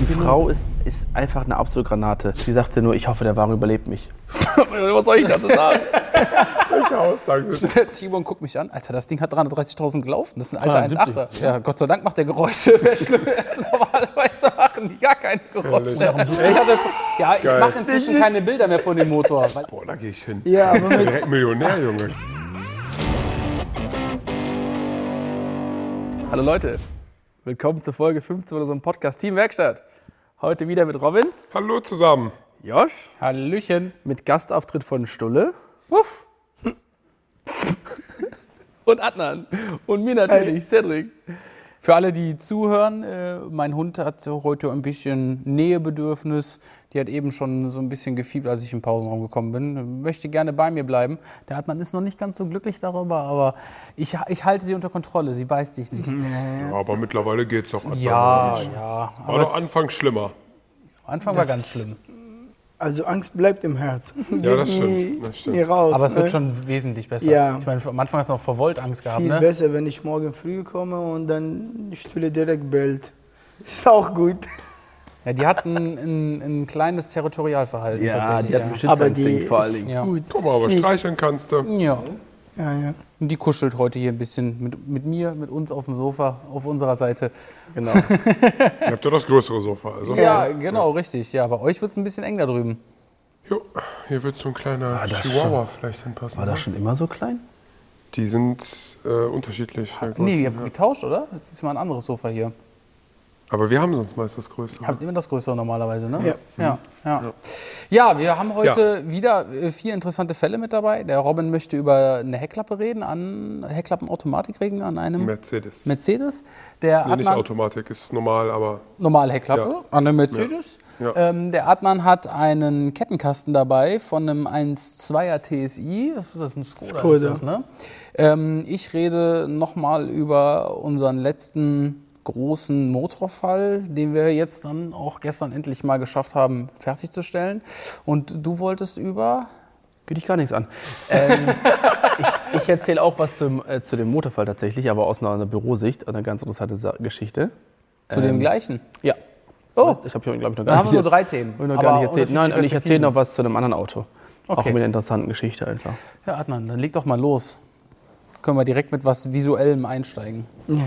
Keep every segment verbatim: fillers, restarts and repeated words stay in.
Die Frau ist, ist einfach eine absolute Granate. Sie sagte nur, ich hoffe, der Wagen überlebt mich. Was soll ich dazu sagen? Solche Aussagen sind. Timon guckt mich an. Alter, das Ding hat dreihundertdreißigtausend gelaufen. Das ist ein alter eins Komma achter. Ja, Gott sei Dank macht der Geräusche. Wäre schlimm. Normalerweise machen die gar keine Geräusche. Ja, ich, hatte, ja, ich mache inzwischen keine Bilder mehr von dem Motor. Boah, da gehe ich hin. Ja, du bist ja direkt Millionär, Junge. Hallo Leute, willkommen zur Folge fünfzehn unserem Podcast Team Werkstatt. Heute wieder mit Robin. Hallo zusammen. Josh. Hallöchen. Mit Gastauftritt von Stulle. Uff. Und Adnan. Und mir natürlich, hey. Cedric. Für alle, die zuhören, äh, mein Hund hat heute ein bisschen Nähebedürfnis. Die hat eben schon so ein bisschen gefiebt, als ich im Pausenraum gekommen bin. Möchte gerne bei mir bleiben. Der Adnan ist noch nicht ganz so glücklich darüber, aber ich, ich halte sie unter Kontrolle. Sie beißt dich nicht. Ja, aber mittlerweile geht's doch. Ja, ja. War aber doch Anfang schlimmer. Anfang war ganz schlimm. Also Angst bleibt im Herz. Ja, das nie, stimmt. Das stimmt. Nie raus, aber es wird ne? schon wesentlich besser. Ja. Ich meine, am Anfang hast du noch vor Volt Angst gehabt, Viel ne? besser, wenn ich morgen früh komme und dann die Stühle direkt bellt. Ist auch gut. Ja, die hat ein, ein, ein kleines Territorialverhalten Ja, tatsächlich. die hat ja. einen Beschützerinstinkt vor allen ist Dingen. Ja. gut. Guck mal, aber Ist streicheln kannst du. Ja. Ja, ja. Und die kuschelt heute hier ein bisschen mit, mit mir, mit uns auf dem Sofa, auf unserer Seite. Genau. Ihr habt ja das größere Sofa. Also. Ja, genau, richtig. Ja, bei euch wird es ein bisschen eng da drüben. Jo, hier wird so ein kleiner das Chihuahua vielleicht hinpassen. War das schon immer so klein? Die sind äh, unterschiedlich. ja, Nee, ihr groß, habt getauscht, oder? Jetzt ist mal ein anderes Sofa hier. Aber wir haben sonst meist das größere. Habt immer das größere normalerweise, ne? Ja. Ja, ja. Ja, wir haben heute wieder äh, vier interessante Fälle mit dabei. Der Robin möchte über eine Heckklappe reden, an Heckklappenautomatik reden an einem Mercedes. Mercedes. Der Nee, nicht Adnan, Automatik, ist normal, aber normale Heckklappe Ja. an einem Mercedes. Ja. Ähm, der Adnan hat einen Kettenkasten dabei von einem eins Komma zweier T S I. Das ist das ein Skoda. Skoda. Ist das, ne? ähm, ich rede nochmal über unseren letzten großen Motorfall, den wir jetzt dann auch gestern endlich mal geschafft haben, fertigzustellen. Und du wolltest über... Geht dich gar nichts an. Ähm, ich ich erzähle auch was zum, äh, zu dem Motorfall tatsächlich, aber aus einer, einer Bürosicht, eine ganz interessante Sa Geschichte. Zu dem Ähm, gleichen. Ja. Oh, Ich habe, glaube ich, noch dann gar haben nicht, wir nur drei Themen. hab ich noch aber gar nicht erzählt. Nein, unterschiedliche und ich erzähle Perspektiven. noch was zu einem anderen Auto. Auch Okay. mit einer interessanten Geschichte einfach. Ja, Adnan, dann leg doch mal los. Können wir direkt mit was Visuellem einsteigen. Ja.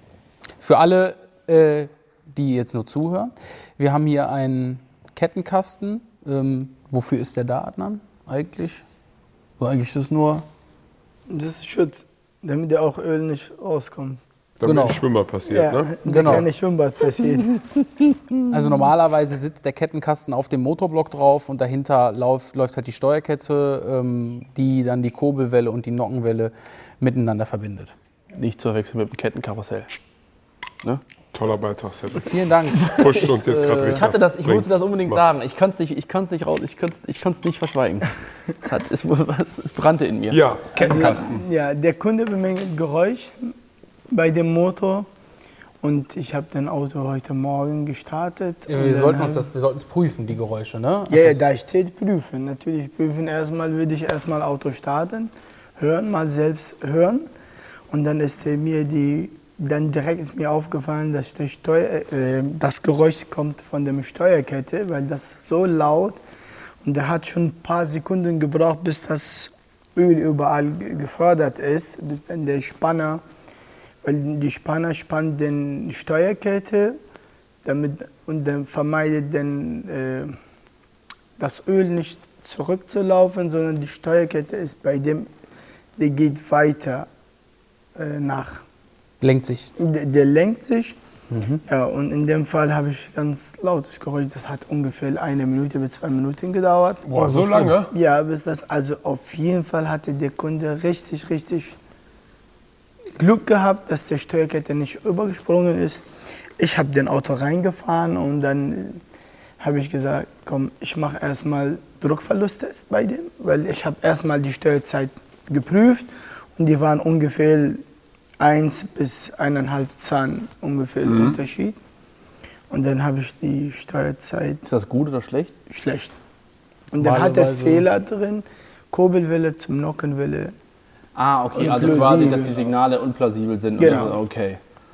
Für alle, äh, die jetzt nur zuhören, wir haben hier einen Kettenkasten. Ähm, wofür ist der da, Adnan, eigentlich? So, eigentlich ist es nur... Das ist Schutz, damit der auch Öl nicht rauskommt. damit Genau. ein Schwimmer passiert, Ja, ne? Genau. keine Schwimmbad passiert. Also normalerweise sitzt der Kettenkasten auf dem Motorblock drauf und dahinter lauf, läuft halt die Steuerkette, ähm, die dann die Kurbelwelle und die Nockenwelle miteinander verbindet. Nicht zu verwechseln mit dem Kettenkarussell. Ne? Toller Beitrag, Cedric. Vielen Dank. Pusht uns jetzt gerade äh, richtig. Ich hatte das, ich musste das unbedingt macht's. sagen. Ich konnte es nicht, ich konnte es nicht raus, ich konnte es, ich konnte es nicht verschweigen. Es, hat, es, es brannte in mir. Ja, Kettenkasten. Also, ja, der Kunde bemängelt Geräusch bei dem Motor und ich habe das Auto heute Morgen gestartet. Ja, und wir dann sollten uns hab- das, wir sollten es prüfen, die Geräusche, ne? Ja, ja, Also, da steht prüfen. Natürlich prüfen erstmal, würde ich erstmal Auto starten, hören, mal selbst hören. Und dann ist äh, mir die, dann direkt ist mir aufgefallen, dass der Steuer, äh, das Geräusch kommt von der Steuerkette, weil das so laut und der hat schon ein paar Sekunden gebraucht, bis das Öl überall ge- gefördert ist, bis dann der Spanner, weil die Spanner spannt den Steuerkette, damit und dann vermeidet dann äh, das Öl nicht zurückzulaufen, sondern die Steuerkette ist bei dem, der geht weiter äh, nach. lenkt sich. Der, der lenkt sich. Ja, und in dem Fall habe ich ganz lautes Geräusch. Das hat ungefähr eine Minute bis zwei Minuten gedauert. Boah, so lange? Ja, bis das, also auf jeden Fall hatte der Kunde richtig, richtig Glück gehabt, dass der Steuerkette nicht übergesprungen ist. Ich habe den Auto reingefahren und dann habe ich gesagt, komm, ich mache erstmal Druckverlusttest bei dem, weil ich habe erstmal die Steuerzeit geprüft und die waren ungefähr eins bis eineinhalb Zahn ungefähr Mhm. Unterschied. Und dann habe ich die Steuerzeit Ist das gut oder schlecht? schlecht. Und dann hat er Wahlweise- Fehler drin, Kurbelwelle zum Nockenwelle. Ah, okay, also Unplausibel. quasi, dass die Signale unplausibel sind. Genau. Und, okay.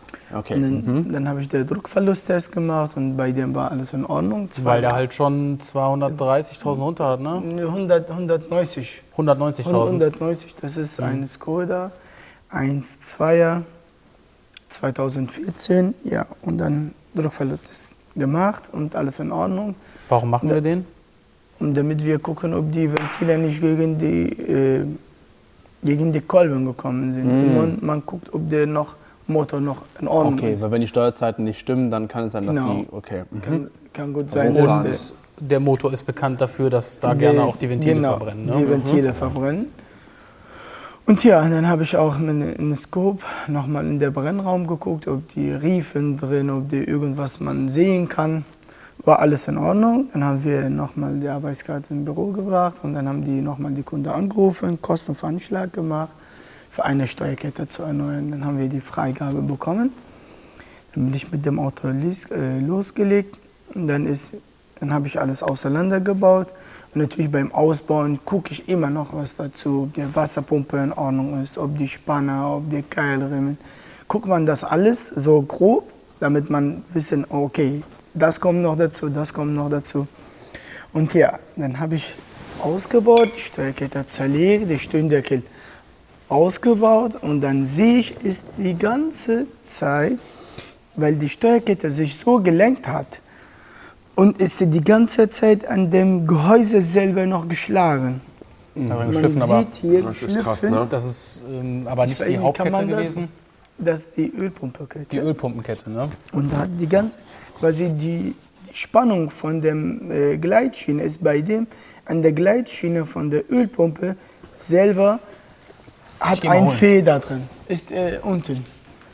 Okay. Und dann, dann habe ich den Druckverlusttest gemacht und bei dem war alles in Ordnung. Weil der halt schon zweihundertdreißigtausend runter hat, ne? hundert, hundertneunzig. hundertneunzigtausend. hundertneunzig, das ist ein Skoda eins Komma zweier zweitausendvierzehn. Ja, und dann Druckverlusttest gemacht und alles in Ordnung. Warum machen wir den? Und damit wir gucken, ob die Ventile nicht gegen die, äh, gegen die Kolben gekommen sind. Mm. Und man, man guckt, ob der noch, Motor noch in Ordnung Okay, ist. weil wenn die Steuerzeiten nicht stimmen, dann kann es sein, dass Genau. die. Okay. Mhm. Kann, kann gut sein, Und dass Und der Motor ist bekannt dafür, dass da die- gerne auch die Ventile genau, verbrennen. Die Ne? Ventile verbrennen. Und ja, dann habe ich auch mit einem Scope nochmal in den Brennraum geguckt, ob die Riefen drin, ob die irgendwas man sehen kann. War alles in Ordnung. Dann haben wir nochmal die Arbeitskarte ins Büro gebracht und dann haben die nochmal die Kunde angerufen, Kostenveranschlag gemacht, für eine Steuerkette zu erneuern. Dann haben wir die Freigabe bekommen. Dann bin ich mit dem Auto lies, äh, losgelegt und dann, ist, dann habe ich alles auseinandergebaut. Und natürlich beim Ausbauen gucke ich immer noch was dazu, ob die Wasserpumpe in Ordnung ist, ob die Spanner, ob die Keilriemen. Guckt man das alles so grob, damit man wissen, okay, das kommt noch dazu, das kommt noch dazu. Und ja, dann habe ich ausgebaut, die Steuerkette zerlegt, die Stöndeckel ausgebaut und dann sehe ich, ist die ganze Zeit, weil die Steuerkette sich so gelenkt hat, und ist die ganze Zeit an dem Gehäuse selber noch geschlagen. Aber Man geschliffen, aber sieht hier Das ist geschliffen, krass, ne? das ist ähm, aber nicht weiß die nicht, kann Hauptkette man das- gewesen, das ist die Ölpumpe. die Ölpumpenkette. Ne? Und da hat die ganze, quasi die, die Spannung von der äh, Gleitschiene ist bei dem an der Gleitschiene von der Ölpumpe selber hat geh mal ein holen. Feder drin. Ist äh, unten.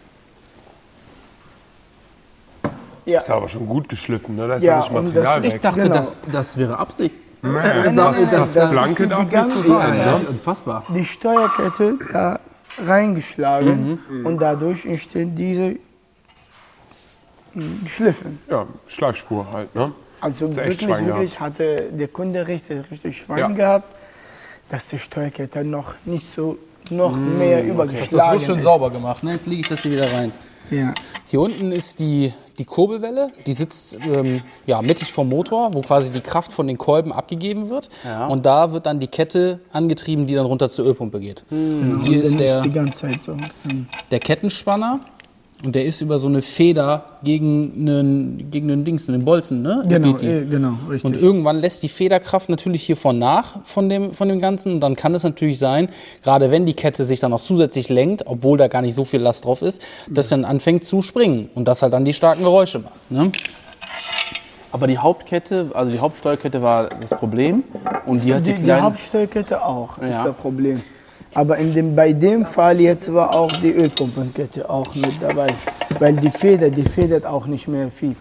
Ja. Ist ja aber schon gut geschliffen, ne? Da ist Ja, ja nicht und Material das- weg. Ich dachte, Genau. das, das wäre Absicht. Nee, nein, das, nein, das, das ist Blanke die darf nicht ganze- so sein. Ja, Das Ne? ist unfassbar. Die Steuerkette da reingeschlagen und dadurch entsteht diese mh, geschliffen. Ja, Schleifspur halt, ne? Also Hast du echt wirklich, Schwein wirklich hatte der Kunde richtig, richtig Schwein Ja. gehabt, dass die Steuerkette noch nicht so noch mehr Das ist übergeschlagen so schön sauber gemacht. Ne? Jetzt lege ich das hier wieder rein. Ja. Hier unten ist die, die Kurbelwelle, die sitzt ähm, ja, mittig vom Motor, wo quasi die Kraft von den Kolben abgegeben wird. Ja. Und da wird dann die Kette angetrieben, die dann runter zur Ölpumpe geht. Hier Und ist dann der, ist die ganze Zeit so. Mhm. der Kettenspanner und der ist über so eine Feder gegen einen, gegen einen Dings, einen Bolzen, ne? Genau, Geht die. äh, genau, richtig. Und irgendwann lässt die Federkraft natürlich hiervon nach von dem, von dem Ganzen. Und dann kann es natürlich sein, gerade wenn die Kette sich dann noch zusätzlich lenkt, obwohl da gar nicht so viel Last drauf ist, dass dann anfängt zu springen und das halt dann die starken Geräusche macht. Ne? Aber die Hauptkette, also die Hauptsteuerkette war das Problem. Und die hat die, die, die kleinen. Hauptsteuerkette auch ist Ja. das Problem. Aber in dem, bei dem Fall jetzt war auch die Ölpumpenkette auch mit dabei. Weil die Feder, die federt auch nicht mehr viel.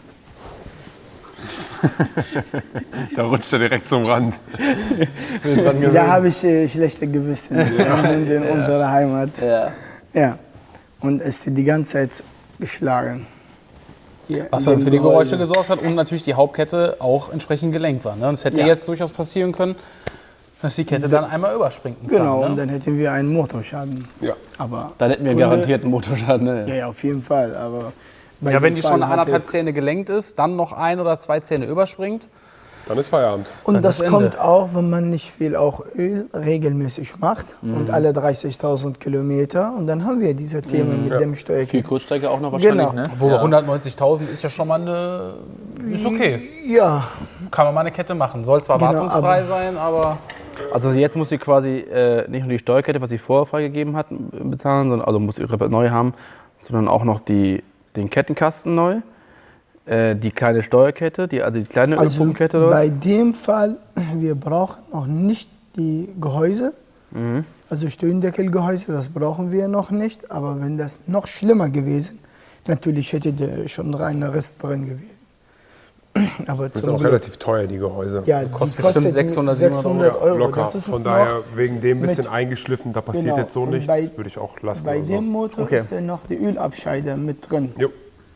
Da rutscht er direkt zum Rand. Da habe ich äh, schlechte Gewissen in, in unserer Heimat. Ja. Ja. Und ist die ganze Zeit geschlagen. Hier Was in dann dem für die Geräusche Gehäuse. gesorgt hat und natürlich die Hauptkette auch entsprechend gelenkt war. Ne? Und es hätte Ja. jetzt durchaus passieren können, dass die Kette dann einmal überspringt. und Genau, zack, und ne? dann hätten wir einen Motorschaden. Ja. Aber Dann hätten wir Kunde- garantiert einen Motorschaden. Ne? Ja, ja, auf jeden Fall. Aber bei Ja, dem wenn die Fall schon hat anderthalb er- Zähne gelenkt ist, dann noch ein oder zwei Zähne überspringt. Dann ist Feierabend. Und Dann das ist Ende. kommt auch, wenn man nicht viel auch Öl regelmäßig macht und alle dreißigtausend Kilometer. Und dann haben wir diese Themen mit dem Die Steuerkette. Kurzstrecke auch noch wahrscheinlich, Genau. ne? Wo Ja. hundertneunzigtausend ist ja schon mal eine. Ist okay. Ja, Kann man mal eine Kette machen. Soll zwar Genau, wartungsfrei aber- sein, aber. Also jetzt muss sie quasi äh, nicht nur die Steuerkette, was sie vorher freigegeben hat, bezahlen, sondern also muss sie neu haben, sondern auch noch die, den Kettenkasten neu, äh, die kleine Steuerkette, die, also die kleine also Ölpumpenkette dort. bei dem Fall, wir brauchen noch nicht die Gehäuse, Mhm. also Stöhndeckelgehäuse, das brauchen wir noch nicht. Aber wenn das noch schlimmer gewesen, natürlich hätte der schon reiner Riss drin gewesen. Aber Das zum sind auch Glück- relativ teuer, die Gehäuse. Ja, die Kostet bestimmt sechshundert, sechshundert Ja, Euro. locker. Das ist Von noch daher, wegen dem mit- bisschen eingeschliffen, da passiert Genau. jetzt so Und nichts, bei- würde ich auch lassen. Bei oder so. dem Motor Okay. ist ja noch die Ölabscheide mit drin. Jo.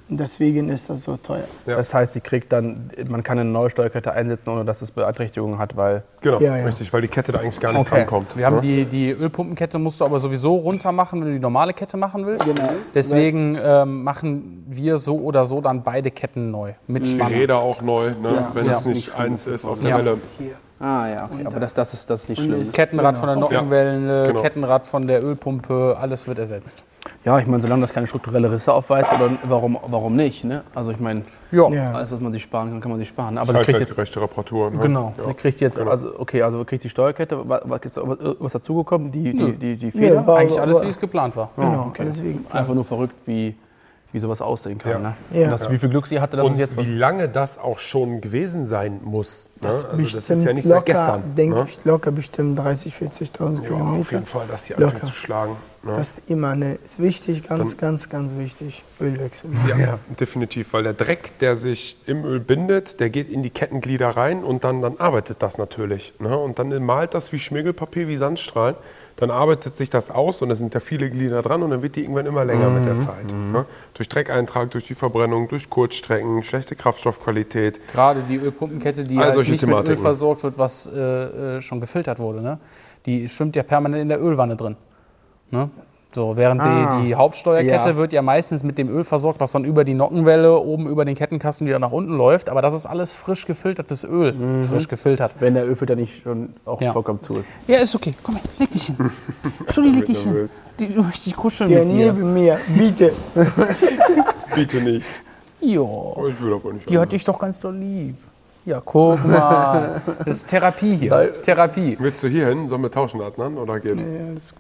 Deswegen ist das so teuer. Ja. Das heißt, die kriegt dann, man kann eine neue Steuerkette einsetzen, ohne dass es Beeinträchtigungen hat, weil... Genau, Ja, ja. richtig, weil die Kette da eigentlich gar nicht Okay. drankommt. Wir haben ne? die, die Ölpumpenkette musst du aber sowieso runter machen, wenn du die normale Kette machen willst. Genau. Deswegen ähm, machen wir so oder so dann beide Ketten neu. Mit Die Spanne. Räder auch neu, ne? wenn Ja. es nicht eins ist auf der Ja. Welle. Hier. Ah ja, okay. Aber das, das, ist, das ist nicht Und schlimm. es- Kettenrad von der Ja. Nockenwelle, Genau. Kettenrad von der Ölpumpe, alles wird ersetzt. Ja, ich meine, solange das keine strukturelle Risse aufweist, oder warum, warum nicht? Ne? Also ich meine, Ja. Ja. alles, was man sich sparen kann, kann man sich sparen. Aber sie kriegt jetzt, Zeitwertgerechte Reparatur. Ne? genau, Ja. sie kriegt jetzt, Genau. also okay, also kriegt die Steuerkette, was, was ist was dazugekommen? Die, die, die, die Feder? Ja, war- Eigentlich alles, aber- wie es geplant war. Genau, okay. deswegen. Einfach nur verrückt, wie, wie sowas aussehen kann. Ja. Ne? Ja. Und das, wie viel Glück sie hatte, dass es Und jetzt... wie lange das auch schon gewesen sein muss. Ne? Das, Also bestimmt das ist ja nicht seit locker, gestern. denke ne? ich, locker bestimmt dreißigtausend, vierzigtausend Ja, auf Kilometer. jeden Fall, dass die Locker. anfängt zu schlagen. Ne? Das ist immer eine, ist wichtig, ganz, ganz, ganz wichtig, Ölwechsel. Ja, definitiv, weil der Dreck, der sich im Öl bindet, der geht in die Kettenglieder rein und dann, dann arbeitet das natürlich. Ne? Und dann malt das wie Schmirgelpapier, wie Sandstrahlen. Dann arbeitet sich das aus und es sind ja viele Glieder dran und dann wird die irgendwann immer länger mit der Zeit. Ne? Durch Dreckeintrag, durch die Verbrennung, durch Kurzstrecken, schlechte Kraftstoffqualität. Gerade die Ölpumpenkette, die All halt solche nicht mit Öl Thematiken. versorgt wird, was äh, äh, schon gefiltert wurde. Ne? Die schwimmt ja permanent in der Ölwanne drin. Ne? So, während Ah. die, die Hauptsteuerkette Ja. wird ja meistens mit dem Öl versorgt, was dann über die Nockenwelle oben über den Kettenkasten wieder nach unten läuft. Aber das ist alles frisch gefiltertes Öl. Frisch gefiltert. Wenn der Ölfilter nicht schon auch Ja. vollkommen zu ist. Ja, ist okay. Komm her, leg dich hin. Studi, leg dich hin. nervös. Die, du möchtest dich kuscheln Ja, mit dir. neben mir, bitte. Bitte nicht. Ja, Oh, ich will aber nicht. die hat dich doch ganz doll lieb. Ja, guck mal. Das ist Therapie hier. Therapie. Willst du hier hin? Sollen wir tauschen, Adnan? Oder geht? Ja, das-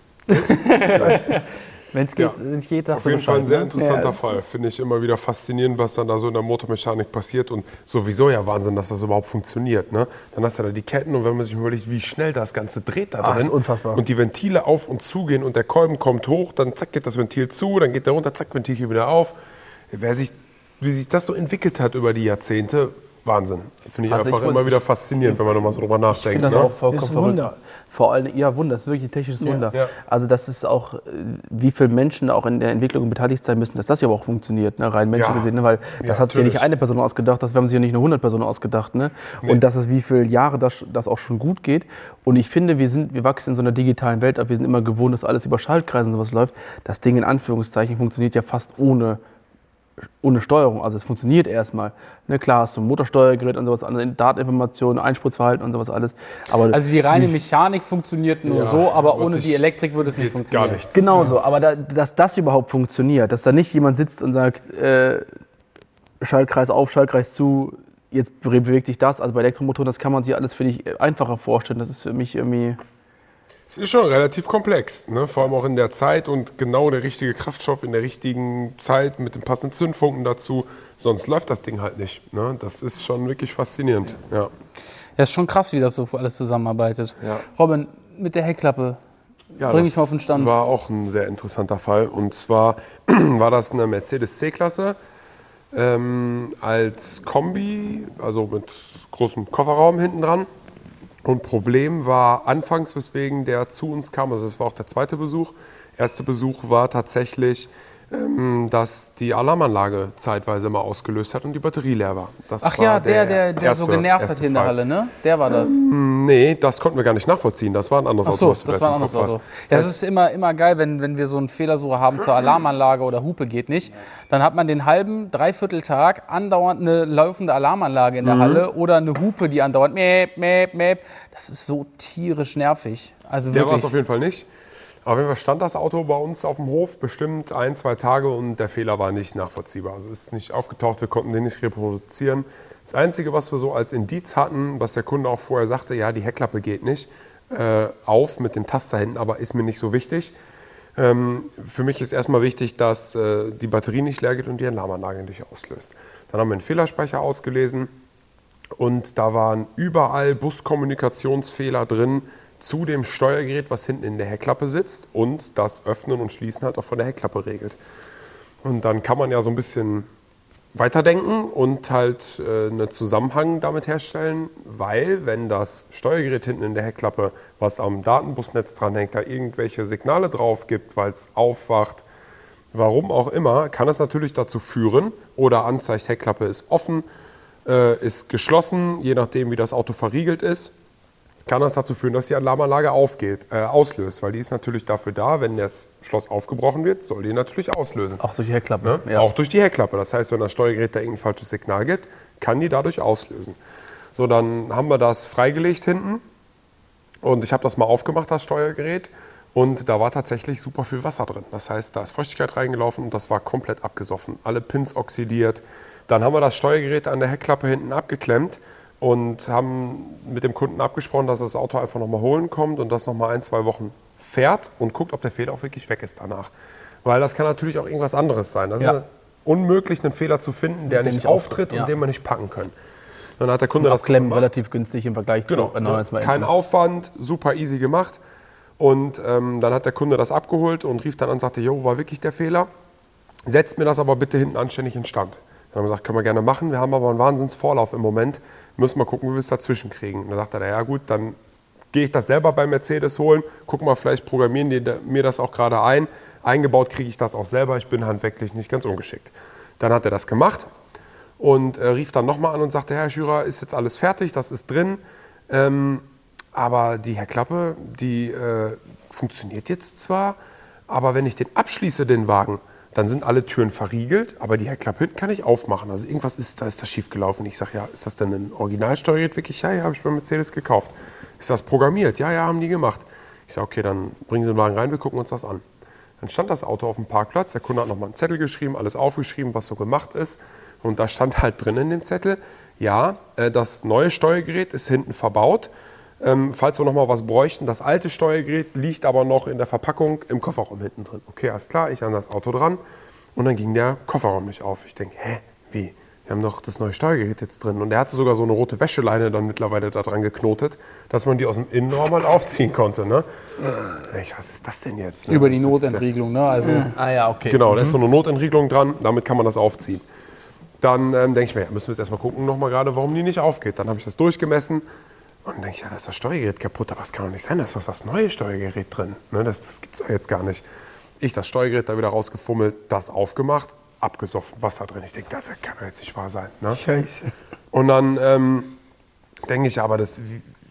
Wenn es geht, Ja. wenn's geht, sagst Auf du jeden Fall ein sehr Bescheid, ne? interessanter Ja. Fall. Finde ich immer wieder faszinierend, was dann da so in der Motormechanik passiert. Und sowieso ja Wahnsinn, dass das überhaupt funktioniert. Ne? Dann hast du da die Ketten und wenn man sich überlegt, wie schnell das Ganze dreht da Ah, drin. ist unfassbar. Und die Ventile auf und zu gehen und der Kolben kommt hoch, dann zack geht das Ventil zu, dann geht der runter, zack, Ventil hier wieder auf. Wer sich, wie sich das so entwickelt hat über die Jahrzehnte, Wahnsinn. Finde ich Also ich einfach muss- immer wieder faszinierend, wenn man nochmal so drüber Ich nachdenkt. finde das Ne? auch vollkommen Ist ein verrückt. Wunder. Vor allem, ja, Wunder, das ist wirklich ein technisches Wunder. Ja. Also das ist auch, äh, wie viele Menschen auch in der Entwicklung beteiligt sein müssen, dass das ja aber auch funktioniert, ne? Rein menschlich Ja. gesehen, ne? Weil Ja, das hat sich ja nicht natürlich. eine Person ausgedacht, das haben sich ja nicht nur hundert Personen ausgedacht. Ne? Und das ist, wie viele Jahre das, das auch schon gut geht. Und ich finde, wir, sind, wir wachsen in so einer digitalen Welt, aber wir sind immer gewohnt, dass alles über Schaltkreise und sowas läuft. Das Ding in Anführungszeichen funktioniert ja fast ohne ohne Steuerung, also es funktioniert erstmal. Ne, klar hast du ein Motorsteuergerät und sowas, andere Dateninformationen, Einspritzverhalten und sowas alles. Aber Also die reine Mechanik funktioniert nur Ja, so, aber ohne wirklich die Elektrik würde es nicht Geht funktionieren. gar nichts. genauso, aber da, dass das überhaupt funktioniert, dass da nicht jemand sitzt und sagt, äh, Schaltkreis auf, Schaltkreis zu, jetzt bewegt sich das. Also bei Elektromotoren, das kann man sich alles, finde ich, einfacher vorstellen. Das ist für mich irgendwie... Es ist schon relativ komplex, ne? Vor allem auch in der Zeit und genau der richtige Kraftstoff in der richtigen Zeit mit dem passenden Zündfunken dazu. Sonst läuft das Ding halt nicht. Ne? Das ist schon wirklich faszinierend. Ja. Ja, ist schon krass, wie das so alles zusammenarbeitet. Ja. Robin, mit der Heckklappe. Ja, Bring das mich mal auf den Stand. War auch ein sehr interessanter Fall. Und zwar war das eine Mercedes C-Klasse ähm, als Kombi, also mit großem Kofferraum hinten dran. Und Problem war anfangs, weswegen der zu uns kam, also das war auch der zweite Besuch. Erster Besuch war tatsächlich, ähm, dass die Alarmanlage zeitweise mal ausgelöst hat und die Batterie leer war. Das Ach war ja, der, der, der erste- so genervt hat erste hier in der Fall. Halle, ne? Der war das. Nee, das konnten wir gar nicht nachvollziehen. Das war ein anderes Ach Auto. so, was du das da war ein jetzt anderes im Auto. Kopf hast. Ja, es ist immer, immer geil, wenn, wenn wir so einen Fehlersuche haben zur Alarmanlage oder Hupe geht nicht. Dann hat man den halben, dreiviertel Tag andauernd eine laufende Alarmanlage in der Halle oder eine Hupe, die andauernd mäp, mäp, mäp. Das ist so tierisch nervig. Also Der war wirklich. es auf jeden Fall nicht. Auf jeden Fall stand das Auto bei uns auf dem Hof bestimmt ein, zwei Tage und der Fehler war nicht nachvollziehbar. Also ist nicht aufgetaucht, wir konnten den nicht reproduzieren. Das Einzige, was wir so als Indiz hatten, was der Kunde auch vorher sagte, ja, die Heckklappe geht nicht äh, auf mit dem Taster hinten, aber ist mir nicht so wichtig. Ähm, für mich ist erstmal wichtig, dass äh, die Batterie nicht leer geht und die Alarmanlage nicht auslöst. Dann haben wir einen Fehlerspeicher ausgelesen und da waren überall Buskommunikationsfehler drin zu dem Steuergerät, was hinten in der Heckklappe sitzt und das Öffnen und Schließen halt auch von der Heckklappe regelt. Und dann kann man ja so ein bisschen weiterdenken und halt äh, einen Zusammenhang damit herstellen, weil wenn das Steuergerät hinten in der Heckklappe, was am Datenbusnetz dranhängt, da irgendwelche Signale drauf gibt, weil es aufwacht, warum auch immer, kann es natürlich dazu führen, oder anzeigt, Heckklappe ist offen, äh, ist geschlossen, je nachdem wie das Auto verriegelt ist, kann das dazu führen, dass die Alarmanlage aufgeht, äh, auslöst. Weil die ist natürlich dafür da, wenn das Schloss aufgebrochen wird, soll die natürlich auslösen. Auch durch die Heckklappe. Ne? Ja. Auch durch die Heckklappe. Das heißt, wenn das Steuergerät da irgendein falsches Signal gibt, kann die dadurch auslösen. So, dann haben wir das freigelegt hinten. Und ich habe das mal aufgemacht, das Steuergerät. Und da war tatsächlich super viel Wasser drin. Das heißt, da ist Feuchtigkeit reingelaufen und das war komplett abgesoffen. Alle Pins oxidiert. Dann haben wir das Steuergerät an der Heckklappe hinten abgeklemmt und haben mit dem Kunden abgesprochen, dass das Auto einfach nochmal holen kommt und das nochmal ein, zwei Wochen fährt und guckt, ob der Fehler auch wirklich weg ist danach. Weil das kann natürlich auch irgendwas anderes sein. Das Ja. ist unmöglich, einen Fehler zu finden, der nicht nicht auftritt auftritt, ja. und den wir nicht packen können. Dann hat der Kunde das Abklemmen gemacht. relativ günstig im Vergleich Genau, zu erneuern. ja. Kein Aufwand, super easy gemacht. Und ähm, dann hat der Kunde das abgeholt und rief dann an und sagte, jo, war wirklich der Fehler. Setzt mir das aber bitte hinten anständig in Stand. Dann haben wir gesagt, können wir gerne machen. Wir haben aber einen Wahnsinnsvorlauf im Moment. Müssen mal gucken, wie wir es dazwischen kriegen. Und dann sagte er, ja gut, dann gehe ich das selber bei Mercedes holen. Guck mal, vielleicht programmieren die mir das auch gerade ein. Eingebaut kriege ich das auch selber. Ich bin handwerklich nicht ganz ungeschickt. Dann hat er das gemacht und äh, rief dann nochmal an und sagte, Herr Schürer, ist jetzt alles fertig, das ist drin. Ähm, aber die Heckklappe, die äh, funktioniert jetzt zwar, aber wenn ich den abschließe, den Wagen, dann sind alle Türen verriegelt, aber die Heckklappe hinten kann ich aufmachen. Also irgendwas ist, da ist das schief gelaufen. Ich sage, ja, ist das denn ein Originalsteuergerät wirklich? Ja, ja, habe ich bei Mercedes gekauft. Ist das programmiert? Ja, ja, haben die gemacht. Ich sage, okay, dann bringen Sie den Wagen rein, wir gucken uns das an. Dann stand das Auto auf dem Parkplatz, der Kunde hat nochmal einen Zettel geschrieben, alles aufgeschrieben, was so gemacht ist. Und da stand halt drin in dem Zettel, ja, äh, das neue Steuergerät ist hinten verbaut. Ähm, falls wir noch mal was bräuchten, das alte Steuergerät liegt aber noch in der Verpackung im Kofferraum hinten drin. Okay, alles klar, ich an das Auto dran und dann ging der Kofferraum nicht auf. Ich denke, hä, wie? Wir haben doch das neue Steuergerät jetzt drin. Und er hatte sogar so eine rote Wäscheleine dann mittlerweile da dran geknotet, dass man die aus dem Innenraum mal aufziehen konnte. Ne? Ich, was ist das denn jetzt? Ne? Über die Das ist Notentriegelung, ne? Also Ah ja, okay. Genau, da ist so eine Notentriegelung dran, damit kann man das aufziehen. Dann ähm, denke ich mir, ja, müssen wir jetzt erstmal gucken, noch mal gerade, warum die nicht aufgeht. Dann habe ich das durchgemessen und dann denke ich, ja, da ist das Steuergerät kaputt, aber das kann doch nicht sein, da ist doch das neue Steuergerät drin. Ne, das das gibt es ja jetzt gar nicht. Ich das Steuergerät da wieder rausgefummelt, das aufgemacht, abgesoffen, Wasser drin. Ich denke, das kann doch jetzt nicht wahr sein. Ne? Scheiße. Und dann ähm, denke ich, aber das,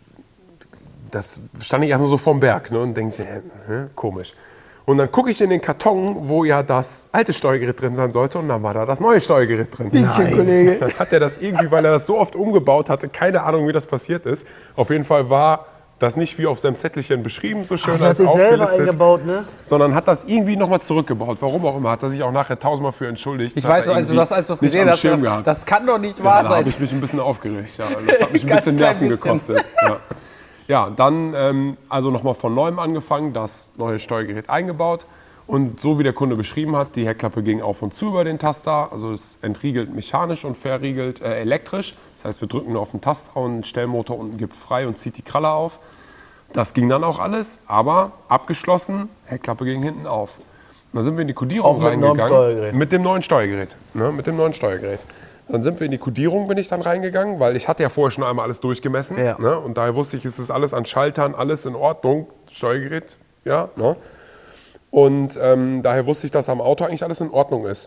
das stand ich erstmal so vorm Berg, ne, und denke, hä, hä, komisch. Und dann gucke ich in den Karton, wo ja das alte Steuergerät drin sein sollte, und dann war da das neue Steuergerät drin. Bitte, Kollege. Dann hat er das irgendwie, weil er das so oft umgebaut hatte, keine Ahnung, wie das passiert ist. Auf jeden Fall war das nicht wie auf seinem Zettelchen beschrieben, so schön Das als hat sich selber aufgelistet, eingebaut, ne? sondern hat das irgendwie nochmal zurückgebaut. Warum auch immer, hat er sich auch nachher tausendmal für entschuldigt. ich Das hat weiß, er als du irgendwie das, als du das nicht gesehen am hast, Schirm gedacht, gehabt. das kann doch nicht Ja, wahr da habe sein. ich mich ein bisschen aufgeregt. Ja. Das hat mich ein Ganz bisschen klein Nerven bisschen. gekostet. Ja, ja dann ähm, also nochmal von neuem angefangen, das neue Steuergerät eingebaut. Und so wie der Kunde beschrieben hat, die Heckklappe ging auf und zu über den Taster. Also es entriegelt mechanisch und verriegelt äh, elektrisch. Das heißt, wir drücken nur auf den Taster und ein Stellmotor unten gibt frei und zieht die Kralle auf. Das ging dann auch alles, aber abgeschlossen, Heckklappe ging hinten auf. Und dann sind wir in die Kodierung Auch mit dem neuen reingegangen. Steuergerät. Mit dem neuen Steuergerät. Ne, mit dem neuen Steuergerät. Dann sind wir in die Kodierung, bin ich dann reingegangen, weil ich hatte ja vorher schon einmal alles durchgemessen. Ja. Ne, und daher wusste ich, es ist alles an Schaltern, alles in Ordnung. Steuergerät, ja. Ne. Und ähm, daher wusste ich, dass am Auto eigentlich alles in Ordnung ist.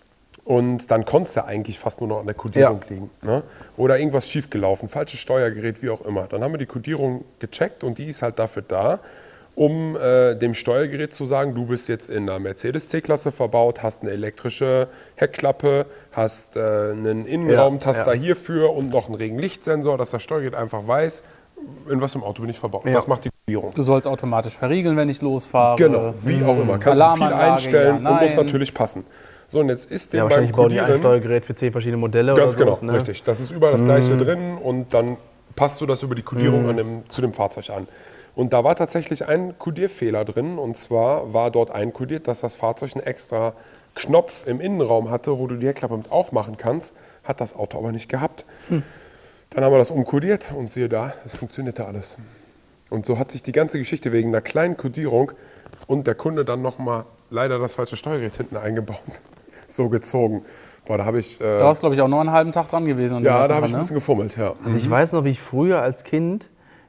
Und dann konnte es ja eigentlich fast nur noch an der Kodierung Ja. liegen. Ne? Oder irgendwas schiefgelaufen, falsches Steuergerät, wie auch immer. Dann haben wir die Kodierung gecheckt und die ist halt dafür da, um äh, dem Steuergerät zu sagen, du bist jetzt in einer Mercedes C-Klasse verbaut, hast eine elektrische Heckklappe, hast äh, einen Innenraumtaster Ja, ja. hierfür und noch einen Regenlichtsensor, dass das Steuergerät einfach weiß, in was im Auto bin ich verbaut. Ja. Das macht die Kodierung. Du sollst automatisch verriegeln, wenn ich losfahre. Genau, wie auch immer. Kannst du viel Alarmanlage, einstellen ja, und muss nein. natürlich passen. So, und jetzt ist dem Ja, beim wahrscheinlich bauen die ein Kodieren... Steuergerät für zehn verschiedene Modelle Ganz oder genau, sowas, ne? richtig. Das ist überall das gleiche drin und dann passt du das über die Kodierung Mhm. an dem, zu dem Fahrzeug an. Und da war tatsächlich ein Kodierfehler drin, und zwar war dort einkodiert, dass das Fahrzeug einen extra Knopf im Innenraum hatte, wo du die Heckklappe mit aufmachen kannst, hat das Auto aber nicht gehabt. Hm. Dann haben wir das umkodiert und siehe da, es funktionierte alles. Und so hat sich die ganze Geschichte wegen einer kleinen Kodierung und der Kunde dann nochmal leider das falsche Steuergerät hinten eingebaut, so gezogen. Boah, da habe ich... Äh, Da warst, glaube ich, auch noch einen halben Tag dran gewesen. an dem ja, ganzen da habe ich Fall, ein ne? bisschen gefummelt, ja. Also ich weiß noch, wie ich früher als Kind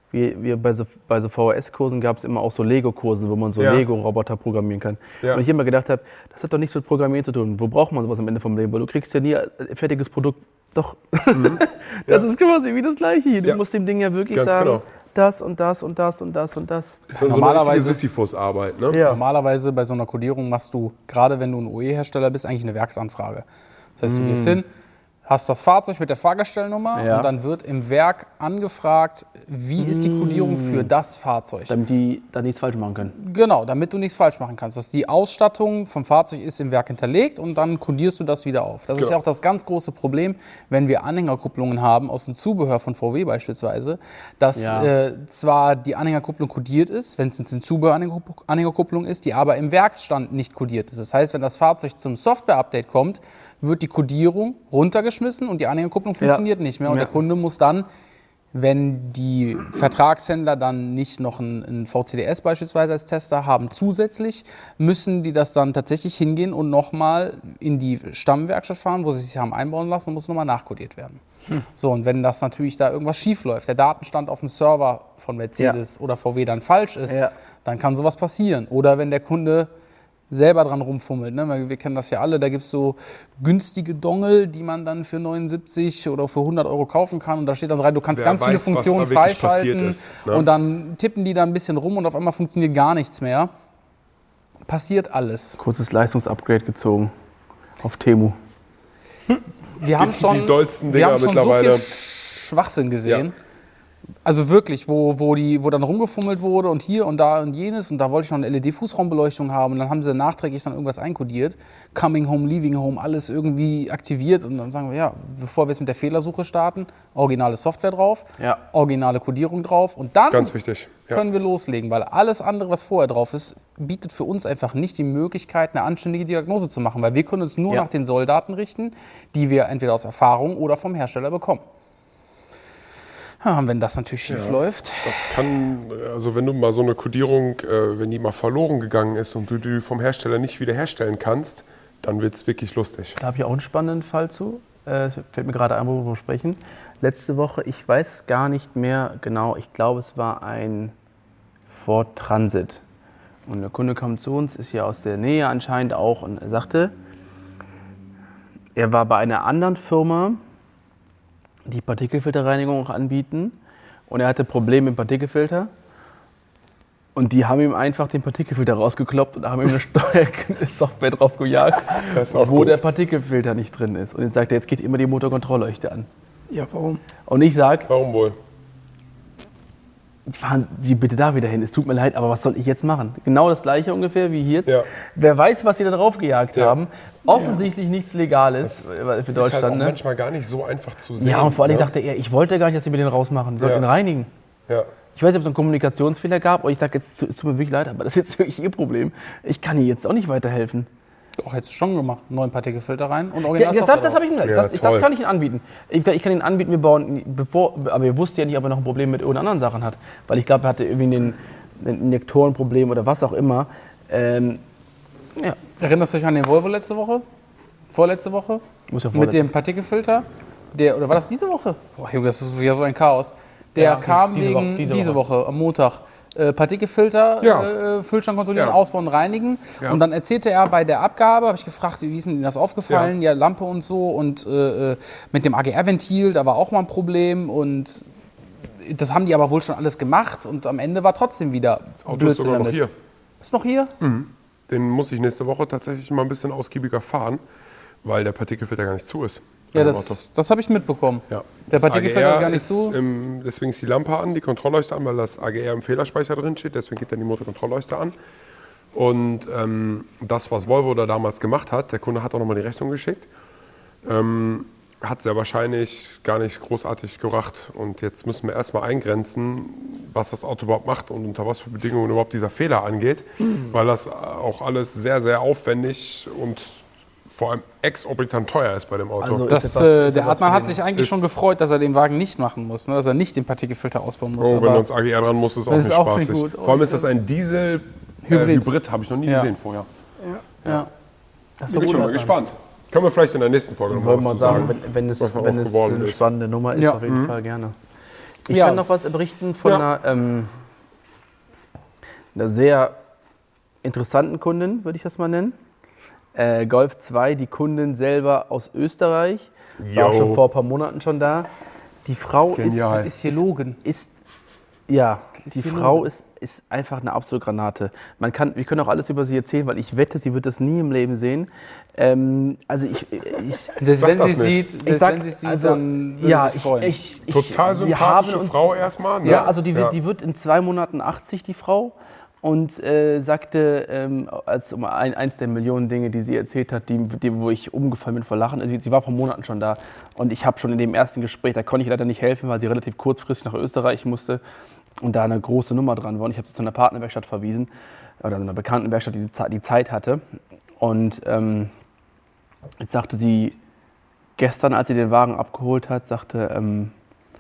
wie, wie bei so, bei so V H S-Kursen gab es immer auch so Lego-Kursen, wo man so Ja. Lego-Roboter programmieren kann. Ja. Und ich immer gedacht habe, das hat doch nichts mit Programmieren zu tun. Wo braucht man sowas am Ende vom Leben? Weil du kriegst ja nie ein fertiges Produkt. Doch. Mhm. Das Ja. ist quasi wie das Gleiche hier. Du Ja. musst dem Ding ja wirklich Ganz sagen, genau. das und das und das und das und das. Das ist dann so eine Normalerweise- richtige Sisyphus-Arbeit, ne? Ja. Normalerweise bei so einer Codierung machst du, gerade wenn du ein O E-Hersteller bist, eigentlich eine Werksanfrage. Das heißt, du gehst hin, hast das Fahrzeug mit der Fahrgestellnummer Ja. und dann wird im Werk angefragt, wie ist die Codierung für das Fahrzeug. Damit die da nichts falsch machen können. Genau, damit du nichts falsch machen kannst. Dass die Ausstattung vom Fahrzeug ist im Werk hinterlegt und dann kodierst du das wieder auf. Das ist Genau. ja auch das ganz große Problem, wenn wir Anhängerkupplungen haben, aus dem Zubehör von V W beispielsweise, dass Ja. äh, zwar die Anhängerkupplung kodiert ist, wenn es eine Zubehör-Anhängerkupplung ist, die aber im Werksstand nicht kodiert ist. Das heißt, wenn das Fahrzeug zum Software-Update kommt, wird die Kodierung runtergeschmissen und die Anhängerkupplung funktioniert nicht mehr. Und Ja. der Kunde muss dann, wenn die Vertragshändler dann nicht noch einen, einen V C D S beispielsweise als Tester haben zusätzlich, müssen die das dann tatsächlich hingehen und nochmal in die Stammwerkstatt fahren, wo sie sich haben einbauen lassen und muss nochmal nachkodiert werden. So, und wenn das natürlich da irgendwas schief läuft, der Datenstand auf dem Server von Mercedes oder V W dann falsch ist, Ja. dann kann sowas passieren. Oder wenn der Kunde selber dran rumfummelt. Ne? Weil wir kennen das ja alle, da gibt es so günstige Dongle, die man dann für neunundsiebzig oder für hundert Euro kaufen kann. Und da steht dann rein, du kannst Wer ganz viele weiß, was Funktionen da wirklich freischalten. passiert ist, ne? Und dann tippen die da ein bisschen rum und auf einmal funktioniert gar nichts mehr. Passiert alles. Kurzes Leistungsupgrade gezogen. Auf Temu. Wir haben die schon, dollsten wir Dinger haben schon so mittlerweile. viel Schwachsinn gesehen. Also wirklich, wo, wo, die, wo dann rumgefummelt wurde und hier und da und jenes und da wollte ich noch eine L E D-Fußraumbeleuchtung haben und dann haben sie nachträglich dann irgendwas einkodiert. Coming Home, Leaving Home, alles irgendwie aktiviert und dann sagen wir, ja, bevor wir jetzt mit der Fehlersuche starten, originale Software drauf, Ja. originale Kodierung drauf und dann Ganz wichtig. Ja. können wir loslegen, weil alles andere, was vorher drauf ist, bietet für uns einfach nicht die Möglichkeit, eine anständige Diagnose zu machen, weil wir können uns nur Ja. nach den Solldaten richten, die wir entweder aus Erfahrung oder vom Hersteller bekommen. Ja, und wenn das natürlich schief läuft, Das kann, also wenn du mal so eine Kodierung, äh, wenn die mal verloren gegangen ist und du die vom Hersteller nicht wiederherstellen kannst, dann wird es wirklich lustig. Da habe ich auch einen spannenden Fall zu. Äh, fällt mir gerade ein, wo wir sprechen. Letzte Woche, ich weiß gar nicht mehr genau, ich glaube, es war ein Ford Transit. Und der Kunde kam zu uns, ist ja aus der Nähe anscheinend auch und er sagte, er war bei einer anderen Firma, die Partikelfilterreinigung auch anbieten. Und er hatte Probleme mit dem Partikelfilter. Und die haben ihm einfach den Partikelfilter rausgekloppt und haben ihm eine Steuersoftware drauf gejagt, Das ist auch wo gut. der Partikelfilter nicht drin ist. Und jetzt sagt er, jetzt geht immer die Motorkontrollleuchte an. Ja, warum? Und ich sage, Warum wohl? fahren Sie bitte da wieder hin. Es tut mir leid, aber was soll ich jetzt machen? Genau das gleiche ungefähr wie hier jetzt. Ja. Wer weiß, was Sie da drauf gejagt Ja. haben. Offensichtlich nichts Legales äh, für Ist halt Deutschland. auch Ne? manchmal gar nicht so einfach zu sehen. Ja, und vor allem ne? dachte er, ich wollte gar nicht, dass Sie mir den rausmachen. Sie sollten Ja. ihn reinigen. Ja. Ich weiß nicht, ob es einen Kommunikationsfehler gab, aber ich sage jetzt, es tut mir wirklich leid, aber das ist jetzt wirklich Ihr Problem. Ich kann Ihnen jetzt auch nicht weiterhelfen. doch, hättest du schon gemacht. Einen neuen Partikelfilter rein und Ja, original ja, Software das das habe ich ihm gesagt. Ja, Das, das toll. kann ich Ihnen anbieten. Ich, kann- ich kann Ihnen anbieten, wir bauen, bevor, aber wir wussten ja nicht, ob er noch ein Problem mit irgendeinen anderen Sachen hat. Weil ich glaube, er hatte irgendwie ein, ein Injektorenproblem oder was auch immer. Ähm, ja, Erinnerst du dich an den Volvo letzte Woche? Vorletzte Woche? muss ja Mit vorletzte- dem Partikelfilter? Der, oder war das diese Woche? Boah, Junge, das ist wieder so ein Chaos. Der Ja, okay, kam diese wegen Woche, diese diese, Woche. Woche. am Montag. Äh, Partikelfilter, Ja. äh, Füllstand kontrollieren, Ja. ausbauen, reinigen. Ja. Und dann erzählte er bei der Abgabe, habe ich gefragt, wie ist denn Ihnen das aufgefallen? Ja, Lampe und so. Und äh, äh, mit dem A G R-Ventil, da war auch mal ein Problem. Und das haben die aber wohl schon alles gemacht. Und am Ende war trotzdem wieder Das Auto ist Blödsinn sogar noch damit. hier. Ist noch hier? Den muss ich nächste Woche tatsächlich mal ein bisschen ausgiebiger fahren, weil der Partikelfilter gar nicht zu ist. Ja, an dem Auto. das, das habe ich mitbekommen. Ja. Der Das Partikelfilter A G R ist gar nicht zu. Im, deswegen ist die Lampe an, die Kontrollleuchte an, weil das A G R im Fehlerspeicher drin steht. Deswegen geht dann die Motorkontrollleuchte an. Und ähm, das, was Volvo da damals gemacht hat, der Kunde hat auch nochmal die Rechnung geschickt, ähm, hat sehr wahrscheinlich gar nicht großartig gerafft. Und jetzt müssen wir erstmal eingrenzen, was das Auto überhaupt macht und unter was für Bedingungen überhaupt dieser Fehler angeht. Weil das auch alles sehr, sehr aufwendig und vor allem exorbitant teuer ist bei dem Auto. Also- Das, Ist etwas- äh, ist der etwas Hartmann für hat den- sich eigentlich ist- schon gefreut, dass er den Wagen nicht machen muss, ne? Dass er nicht den Partikelfilter ausbauen muss. Oh, wenn aber uns A G R dran muss, ist auch Das nicht ist auch nicht spaßig. gut. Vor allem ist das ein Diesel Hybrid, Hybrid. äh, Hybrid habe ich noch nie Ja. gesehen vorher. ja. Das ist Bin ich schon mal Hartmann. gespannt. Können wir vielleicht in der nächsten Folge noch mal Wollen was wir zu sagen, sagen. wenn, wenn es, was auch wenn es geworden eine ist. spannende Nummer ist, Ja. auf jeden Fall gerne. Ich Ja. kann noch was berichten von Ja. einer, ähm, einer sehr interessanten Kundin, würde ich das mal nennen. Äh, Golf zwei, die Kundin selber aus Österreich, war Jo. schon vor ein paar Monaten schon da. Die Frau Genial. Ist hier Logen. ist, ist ja, ist die hier Frau Logen. ist, ist einfach eine absolute Granate. Man kann, wir können auch alles über sie erzählen, weil ich wette, sie wird das nie im Leben sehen. Ähm, also ich, ich Selbst Sag wenn sie das es nicht. sieht, Ich selbst sag, wenn sie es sieht, also, dann würde ja, sie sich ich, freuen. ich, ich, Total wir haben sympathische uns, Frau erstmal. Ne? Ja, also die, wird- Ja. die wird in zwei Monaten achtzig, die Frau. Und äh, sagte, ähm, als um ein, eins der Millionen Dinge, die sie erzählt hat, die, die, wo ich umgefallen bin vor Lachen. Also sie war vor Monaten schon da. Und ich habe schon in dem ersten Gespräch, da konnte ich leider nicht helfen, weil sie relativ kurzfristig nach Österreich musste und da eine große Nummer dran war. Und ich habe sie zu einer Partnerwerkstatt verwiesen, oder einer bekannten Werkstatt, die die die Zeit hatte. Und ähm, jetzt sagte sie gestern, als sie den Wagen abgeholt hat, sagte, ähm,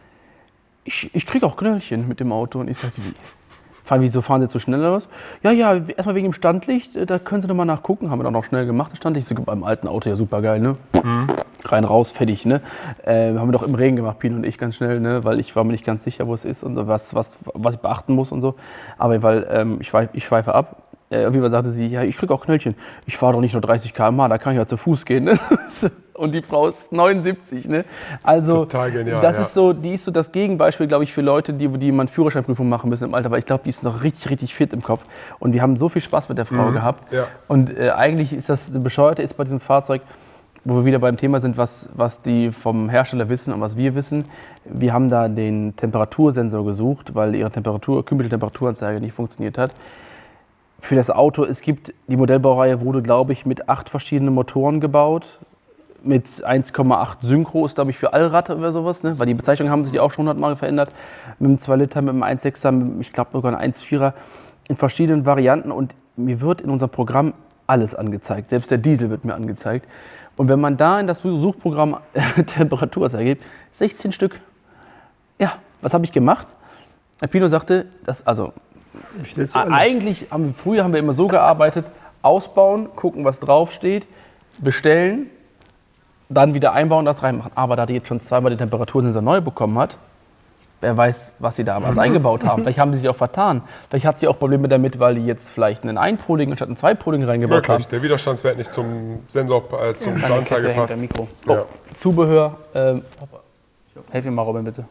ich, ich kriege auch Knöllchen mit dem Auto. Und ich sagte, wie? Fahren, wieso fahren Sie jetzt so schnell oder was? Ja, ja, erstmal wegen dem Standlicht, äh, da können Sie noch mal nachgucken. Haben wir dann auch schnell gemacht, das Standlicht. So, beim alten Auto ja super geil, ne? Mhm. Rein, raus, fertig, ne? Äh, haben wir doch im Regen gemacht, Pino und ich ganz schnell, ne? Weil ich war mir nicht ganz sicher, wo es ist und so, was, was, was ich beachten muss und so. Aber weil ähm, ich, schweif, ich schweife ab. Äh, auf jeden Fall sagte sie, ja, ich krieg auch Knöllchen. Ich fahre doch nicht nur dreißig Kilometer pro Stunde, da kann ich ja zu Fuß gehen, ne? Und die Frau ist neunundsiebzig, ne? Also, Total genial, das ja. ist so, die ist so das Gegenbeispiel, glaube ich, für Leute, die, die man Führerscheinprüfung machen müssen im Alter. Weil ich glaube, die ist noch richtig, richtig fit im Kopf. Und wir haben so viel Spaß mit der Frau gehabt. ja. Und äh, eigentlich ist das das Bescheuerte ist bei diesem Fahrzeug, wo wir wieder beim Thema sind, was, was die vom Hersteller wissen und was wir wissen. Wir haben da den Temperatursensor gesucht, weil ihre Temperatur, Kühlmitteltemperaturanzeige nicht funktioniert hat. Für das Auto, es gibt, die Modellbaureihe wurde, glaube ich, mit acht verschiedenen Motoren gebaut. Mit eins Komma acht Synchro ist, glaube ich, für Allrad oder sowas, ne? Weil die Bezeichnungen haben sich auch schon hundert Mal verändert. Mit einem zwei Liter, mit einem eins Komma sechser, mit, einem, ich glaube sogar einem eins Komma vierer, in verschiedenen Varianten. Und mir wird in unserem Programm alles angezeigt. Selbst der Diesel wird mir angezeigt. Und wenn man da in das Suchprogramm Temperatur ergibt, sechzehn Stück. Ja, was habe ich gemacht? Herr Pino sagte, das, also Bestellst du alle? eigentlich haben wir, früher haben wir immer so gearbeitet, ausbauen, gucken, was draufsteht, bestellen, dann wieder einbauen, das reinmachen. Aber da die jetzt schon zweimal den Temperatursensor neu bekommen hat, wer weiß, was sie damals eingebaut haben. Vielleicht haben sie sich auch vertan. Vielleicht hat sie auch Probleme damit, weil die jetzt vielleicht einen einpoligen statt einen zweipoligen reingebaut Wirklich, haben. der Widerstandswert nicht zum Sensor, äh, zum, zur Anzeige Kette hängt passt. am Mikro. Oh, Ja. Zubehör, ähm, Helf mir mal, Robin, bitte.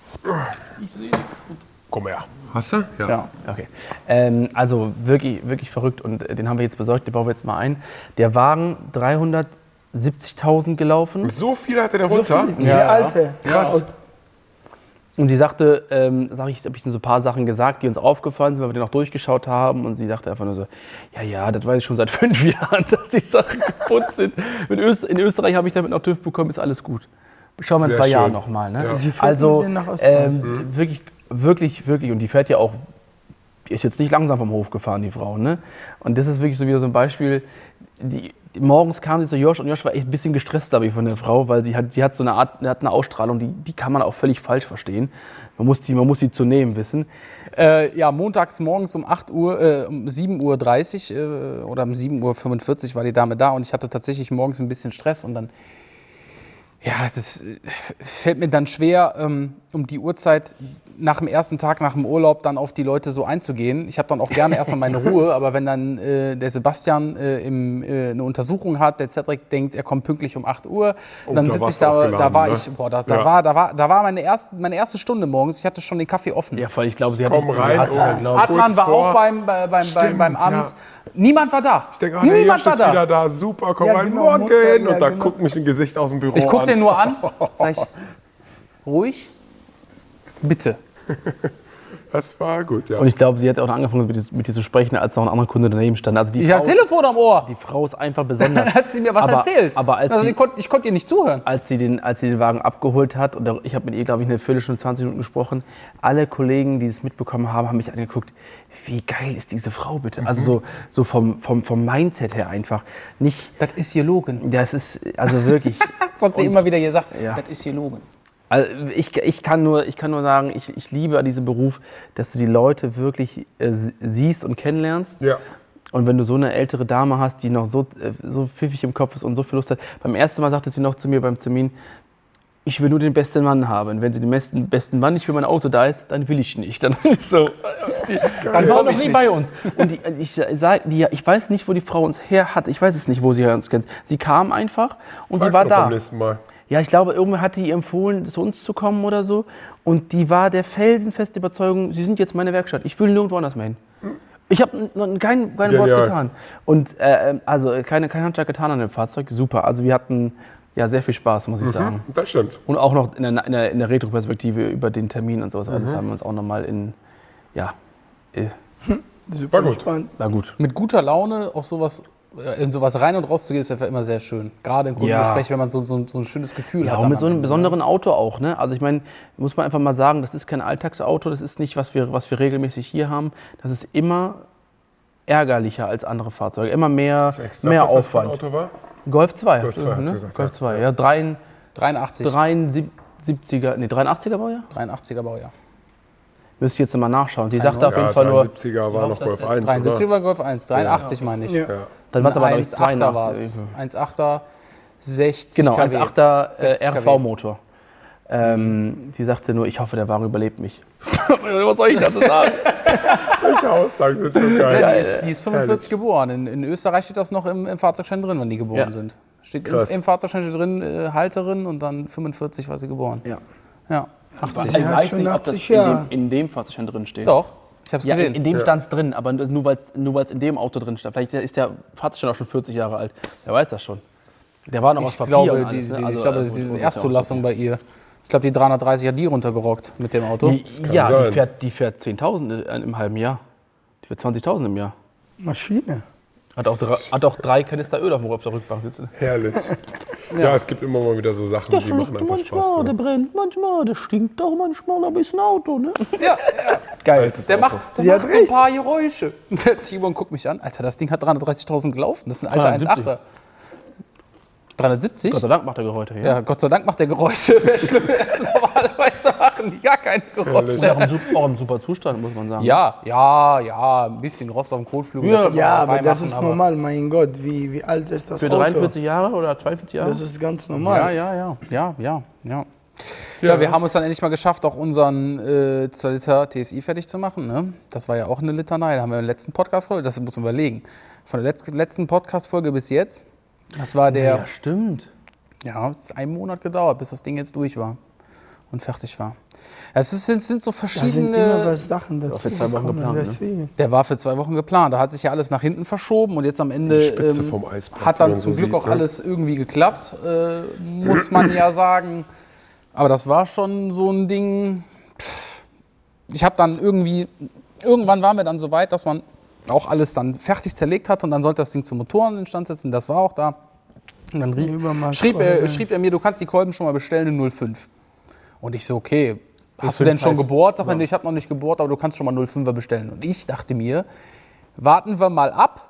Komm her. Hast du? Ja. ja, okay. Ähm, also wirklich, wirklich verrückt und äh, den haben wir jetzt besorgt, den bauen wir jetzt mal ein. Der Wagen dreihundertsiebzigtausend gelaufen. So viel hatte der runter? Die alte. Krass. Ja, Und sie sagte, ähm, sag ich, habe ich so ein paar Sachen gesagt, die uns aufgefallen sind, weil wir den auch durchgeschaut haben. Und sie sagte einfach nur so, ja, ja, das weiß ich schon seit fünf Jahren, dass die Sachen kaputt sind. In, Öst in Österreich habe ich damit noch TÜV bekommen, ist alles gut. Schauen wir in Sehr zwei schön. Jahren nochmal. Ne? Ja. Sie fährt Also mit denen nach Österreich. ähm, wirklich, wirklich, wirklich. Und die fährt ja auch, die ist jetzt nicht langsam vom Hof gefahren, die Frau. Ne? Und das ist wirklich so wieder so ein Beispiel. Die, morgens kam sie zu Josh und Josh war echt ein bisschen gestresst, glaube ich, von der Frau, weil sie hat, sie hat so eine Art, hat eine Ausstrahlung, die, die kann man auch völlig falsch verstehen. Man muss die, man muss sie zu nehmen wissen. Äh, ja, montags morgens um acht Uhr, äh, um sieben Uhr dreißig äh, oder um sieben Uhr fünfundvierzig war die Dame da und ich hatte tatsächlich morgens ein bisschen Stress und dann, ja, das äh, fällt mir dann schwer, ähm, um die Uhrzeit nach dem ersten Tag, nach dem Urlaub dann auf die Leute so einzugehen. Ich habe dann auch gerne erstmal meine Ruhe, aber wenn dann äh, der Sebastian äh, im, äh, eine Untersuchung hat, der Cedric denkt, er kommt pünktlich um acht Uhr, dann da sitze ich warst du da, aufgeladen, da war ne? ich, boah, da, da, Ja. war, da, war, da war meine erste, meine erste Stunde morgens, ich hatte schon den Kaffee offen. Ja, voll, ich glaube, sie hat Komm nicht- rein, sie hat, oh, glaub ich, Adnan kurz war vor. auch beim, bei, beim, Stimmt, beim, beim Amt. ja. Niemand war da. Ich denke, oh, der Niemand Josh war ist da. wieder da. Super, komm Ja, rein, genau, morgen. Mutter, ja, Und da genau. guckt mich ein Gesicht aus dem Büro Ich guck an. den nur an, sag ich, ruhig, bitte. Das war gut, ja. Und ich glaube, sie hat auch angefangen, mit, dir- mit dir zu sprechen, als noch ein anderer Kunde daneben stand. Also die Ich Frau, hatte Telefon am Ohr. die Frau ist einfach besonders. Dann hat sie mir was aber, erzählt. Aber als also sie, ich konnte ich konnt ihr nicht zuhören. als sie, den, als sie den Wagen abgeholt hat, und ich habe mit ihr, glaube ich, eine Viertelstunde, zwanzig Minuten gesprochen, alle Kollegen, die es mitbekommen haben, haben mich angeguckt, wie geil ist diese Frau bitte? Also so, so vom, vom, vom Mindset her einfach. Nicht, Das ist hier Logen. das ist, also wirklich. Das hat sie immer wieder gesagt. Ja. Das ist hier Logen. Also ich, ich, kann nur, ich kann nur sagen, ich, ich liebe an diesem Beruf, dass du die Leute wirklich äh, siehst und kennenlernst. ja. Und wenn du so eine ältere Dame hast, die noch so, äh, so pfiffig im Kopf ist und so viel Lust hat. Beim ersten Mal sagte sie noch zu mir beim Termin, ich will nur den besten Mann haben. Wenn sie den besten, besten Mann nicht für mein Auto da ist, dann will ich nicht. Dann ist so. Dann war noch nie bei uns. Und die, ich, sag, die, ich weiß nicht, wo die Frau uns her hat. Ich weiß es nicht, wo sie uns kennt. Sie kam einfach und Fragst sie war du da. beim nächsten Mal. Ja, ich glaube, irgendwer hatte ihr empfohlen, zu uns zu kommen oder so. Und die war der felsenfeste Überzeugung, sie sind jetzt meine Werkstatt. Ich will nirgendwo anders mehr hin. Ich habe kein, kein Wort getan. Und äh, also keine, kein Handschlag getan an dem Fahrzeug. Super. Also wir hatten ja sehr viel Spaß, muss ich sagen. Mhm, das stimmt. Und auch noch in der, in der, in der Retro-Perspektive über den Termin und sowas. Mhm. Alles haben wir uns auch nochmal in, ja, äh, Super war gut. Spannend. war gut. Mit guter Laune auf sowas, in sowas rein und raus zu gehen, ist einfach immer sehr schön. Gerade im Kundengespräch, Ja. wenn man so, so, so ein schönes Gefühl Ja, hat. und dann mit so am einem Ende, besonderen Auto auch. Ne? Also ich meine, muss man einfach mal sagen, das ist kein Alltagsauto, das ist nicht, was wir, was wir regelmäßig hier haben. Das ist immer ärgerlicher als andere Fahrzeuge. Immer mehr, Extra, mehr was das für ein Aufwand. Auto war? Golf zwei. Golf zwei, hast du ne? gesagt, Golf ja. zwei, ja. Drei, dreiundachtzig. dreiundsiebziger, nee, dreiundachtziger Baujahr? dreiundachtziger Baujahr. Müsste ich jetzt mal nachschauen. Sie sagte auf Ja, jeden Fall nur, dreiundsiebziger war noch Golf eins, dreiundsiebziger oder? war Golf eins, dreiundachtzig meine ich. Ja. Ja. dann war es aber, glaube ich, eins Komma achter war zweiundachtzig. es. eins Komma achter, sechzig Genau, kW. eins Komma achter äh, sechzig R kW. V-Motor. Ähm, die sagte nur, ich hoffe, der Wagen überlebt mich. Was soll ich dazu sagen? Solche Aussagen sind so Ja, geil. die, ist, die ist fünfundvierzig geboren. In, in Österreich steht das noch im, im Fahrzeugschein drin, wenn die geboren Ja. sind. Steht Krass. im, im Fahrzeugschein steht drin, äh, Halterin und dann fünfundvierzig war sie geboren. Ja. Ja, Ich achtzig. Sie hat weiß schon nicht, ob das achtzig in Jahre. dem, in dem Fahrzeug drin steht. Doch, ich hab's Ja, gesehen. in, in dem stand es drin, aber nur weil es nur weil's in dem Auto drin stand. Vielleicht ist der Fahrzeug auch schon vierzig Jahre alt. Wer weiß das schon. Der war noch aus ich Papier glaube, und die, alles, die, ne? ich Also, glaube, also, das ist muss die ja Erstzulassung auch bei ihr. Ich glaube, die dreihundertdreißig hat die runtergerockt mit dem Auto. Die, kann ja, sein. die fährt, die fährt zehntausend im halben Jahr. Die fährt zwanzigtausend im Jahr. Maschine. Hat auch, drei, hat auch drei Kanister Öl auf dem- auf der Rückbank sitzen. Herrlich. Ja. es gibt immer mal wieder so Sachen, die machen einfach Spaß. der Ne? brennt manchmal, der stinkt auch manchmal, aber ist ein Auto, ne? Ja, Geil. der macht, der Sie hat macht so ein recht. paar Geräusche. Timon guckt mich an. Alter, das Ding hat dreihundertdreißigtausend gelaufen. Das ist ein alter eins Komma achter. dreihundertsiebzig? Gott sei Dank macht er Geräusche. Ja. Ja, Gott sei Dank macht der Geräusche. Wäre schlimm, erst normalerweise machen die gar keine Geräusche. Ist auch ein, super, auch ein super Zustand, muss man sagen. Ja, ja, ja, ein bisschen Rost auf dem Kotflügel. Ja, da kann man Ja, auch aber das reinmachen, ist aber- normal, mein Gott. Wie, wie alt ist das Für Auto? dreiundvierzig Jahre oder zweiundvierzig Jahre? Das ist ganz Ja, normal. ja, ja, ja, ja, ja. Ja, wir haben uns dann endlich mal geschafft, auch unseren äh, zwei Liter T S I fertig zu machen. Ne? Das war ja auch eine Litanei. Da haben wir im letzten Podcast-Folge, das muss man überlegen. Von der let letzten Podcast-Folge bis jetzt, das war der, Ja, stimmt. ja, es hat einen Monat gedauert, bis das Ding jetzt durch war und fertig war. Es ist, sind, sind so Da sind verschiedene. immer was Sachen dazu für zwei Wochen gekommen, geplant, ne? deswegen. Der war für zwei Wochen geplant. Da hat sich ja alles nach hinten verschoben und jetzt am Ende Die Spitze ähm, vom Eisberg, hat die dann man zum so Glück sieht, auch ne? alles irgendwie geklappt, äh, muss man ja sagen. Aber das war schon so ein Ding. Pff, ich habe dann irgendwie, irgendwann waren wir dann so weit, dass man auch alles dann fertig zerlegt hat und dann sollte das Ding zum Motoren instand setzen. Das war auch da. Und dann rief, Übermaß schrieb, er, Kolben. schrieb er mir, du kannst die Kolben schon mal bestellen in null Komma fünf. Und ich so, okay, hast du denn schon gebohrt? Sag er, nee, ich habe noch nicht gebohrt, aber du kannst schon mal null Komma fünfer bestellen. Und ich dachte mir, warten wir mal ab.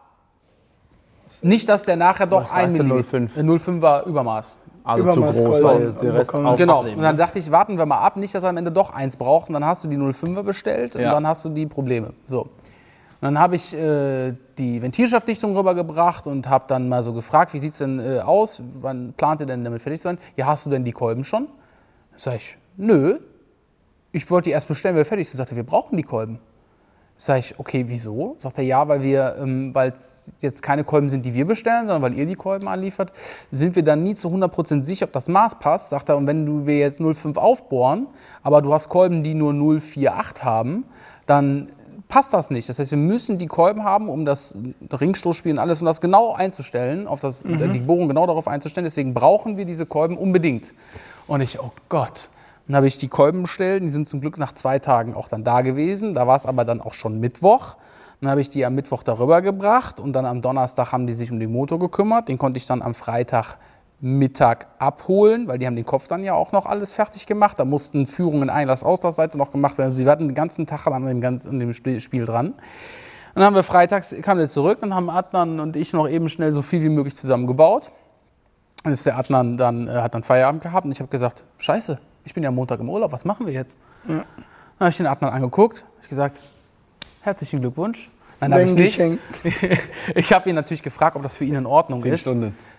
Nicht, dass der nachher doch Was ein heißt denn Millimeter- null Komma fünf? äh, null Komma fünfer Übermaß. Also Übermaß zu groß, Kolben weil es den Rest bekommen. auch Genau. abnehmen, Und dann ne? dachte ich, warten wir mal ab, nicht, dass er am Ende doch eins braucht. Und dann hast du die null Komma fünfer bestellt und Ja. dann hast du die Probleme. So. Und dann habe ich äh, die Ventilschaftdichtung rübergebracht und habe dann mal so gefragt, wie sieht es denn äh, aus? Wann plant ihr denn damit fertig zu sein? Ja, hast du denn die Kolben schon? Sag ich, nö. Ich wollte die erst bestellen, weil wir fertig sind. Sagte, wir brauchen die Kolben. Sag ich, okay, wieso? Sagt er, ja, weil wir, ähm, weil es jetzt keine Kolben sind, die wir bestellen, sondern weil ihr die Kolben anliefert, sind wir dann nie zu hundert Prozent sicher, ob das Maß passt. Sagt er, und wenn du, wir jetzt null Komma fünf aufbohren, aber du hast Kolben, die nur null Komma achtundvierzig haben, dann passt das nicht. Das heißt, wir müssen die Kolben haben, um das Ringstoßspiel und alles, um das genau einzustellen, auf das, die Bohrung genau darauf einzustellen. Deswegen brauchen wir diese Kolben unbedingt. Und ich, oh Gott. Dann habe ich die Kolben bestellt, die sind zum Glück nach zwei Tagen auch dann da gewesen. Da war es aber dann auch schon Mittwoch. Dann habe ich die am Mittwoch darüber gebracht und dann am Donnerstag haben die sich um den Motor gekümmert. Den konnte ich dann am Freitagmittag abholen, weil die haben den Kopf dann ja auch noch alles fertig gemacht. Da mussten Führungen Einlass, Auslassseite noch gemacht werden. Also sie hatten den ganzen Tag an dem, ganzen, an dem Spiel dran. Dann haben wir freitags, kamen wir zurück und haben Adnan und ich noch eben schnell so viel wie möglich zusammengebaut. Dann ist der Adnan dann, äh, hat dann Feierabend gehabt und ich habe gesagt, scheiße, ich bin ja Montag im Urlaub, was machen wir jetzt? Ja. Dann habe ich den Adnan angeguckt, ich gesagt, herzlichen Glückwunsch. Nein, habe ich Dein nicht. Geschenk. Ich habe ihn natürlich gefragt, ob das für ihn in Ordnung Zehn ist. Stunden.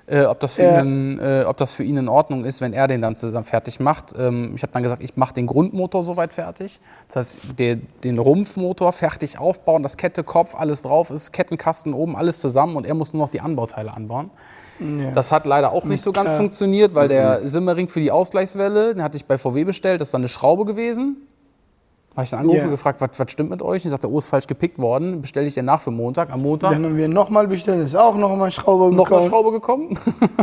äh, ob, das für Ja. ihn, äh, ob das für ihn in Ordnung ist, wenn er den dann zusammen fertig macht. Ähm, ich habe dann gesagt, ich mache den Grundmotor soweit fertig. Das heißt, der, den Rumpfmotor fertig aufbauen, das Kette, Kopf, alles drauf ist, Kettenkasten oben, alles zusammen und er muss nur noch die Anbauteile anbauen. Ja. Das hat leider auch nicht so ganz Klar. funktioniert, weil der Simmering für die Ausgleichswelle, den hatte ich bei V W bestellt, das ist dann eine Schraube gewesen. Habe ich dann angerufen Ja. und gefragt, was, was stimmt mit euch? Und ich sagte, oh, ist falsch gepickt worden, bestelle ich den nach für Montag. Am Montag Dann haben wir nochmal bestellt, ist auch nochmal Schrauber noch eine gekommen. Schraube gekommen,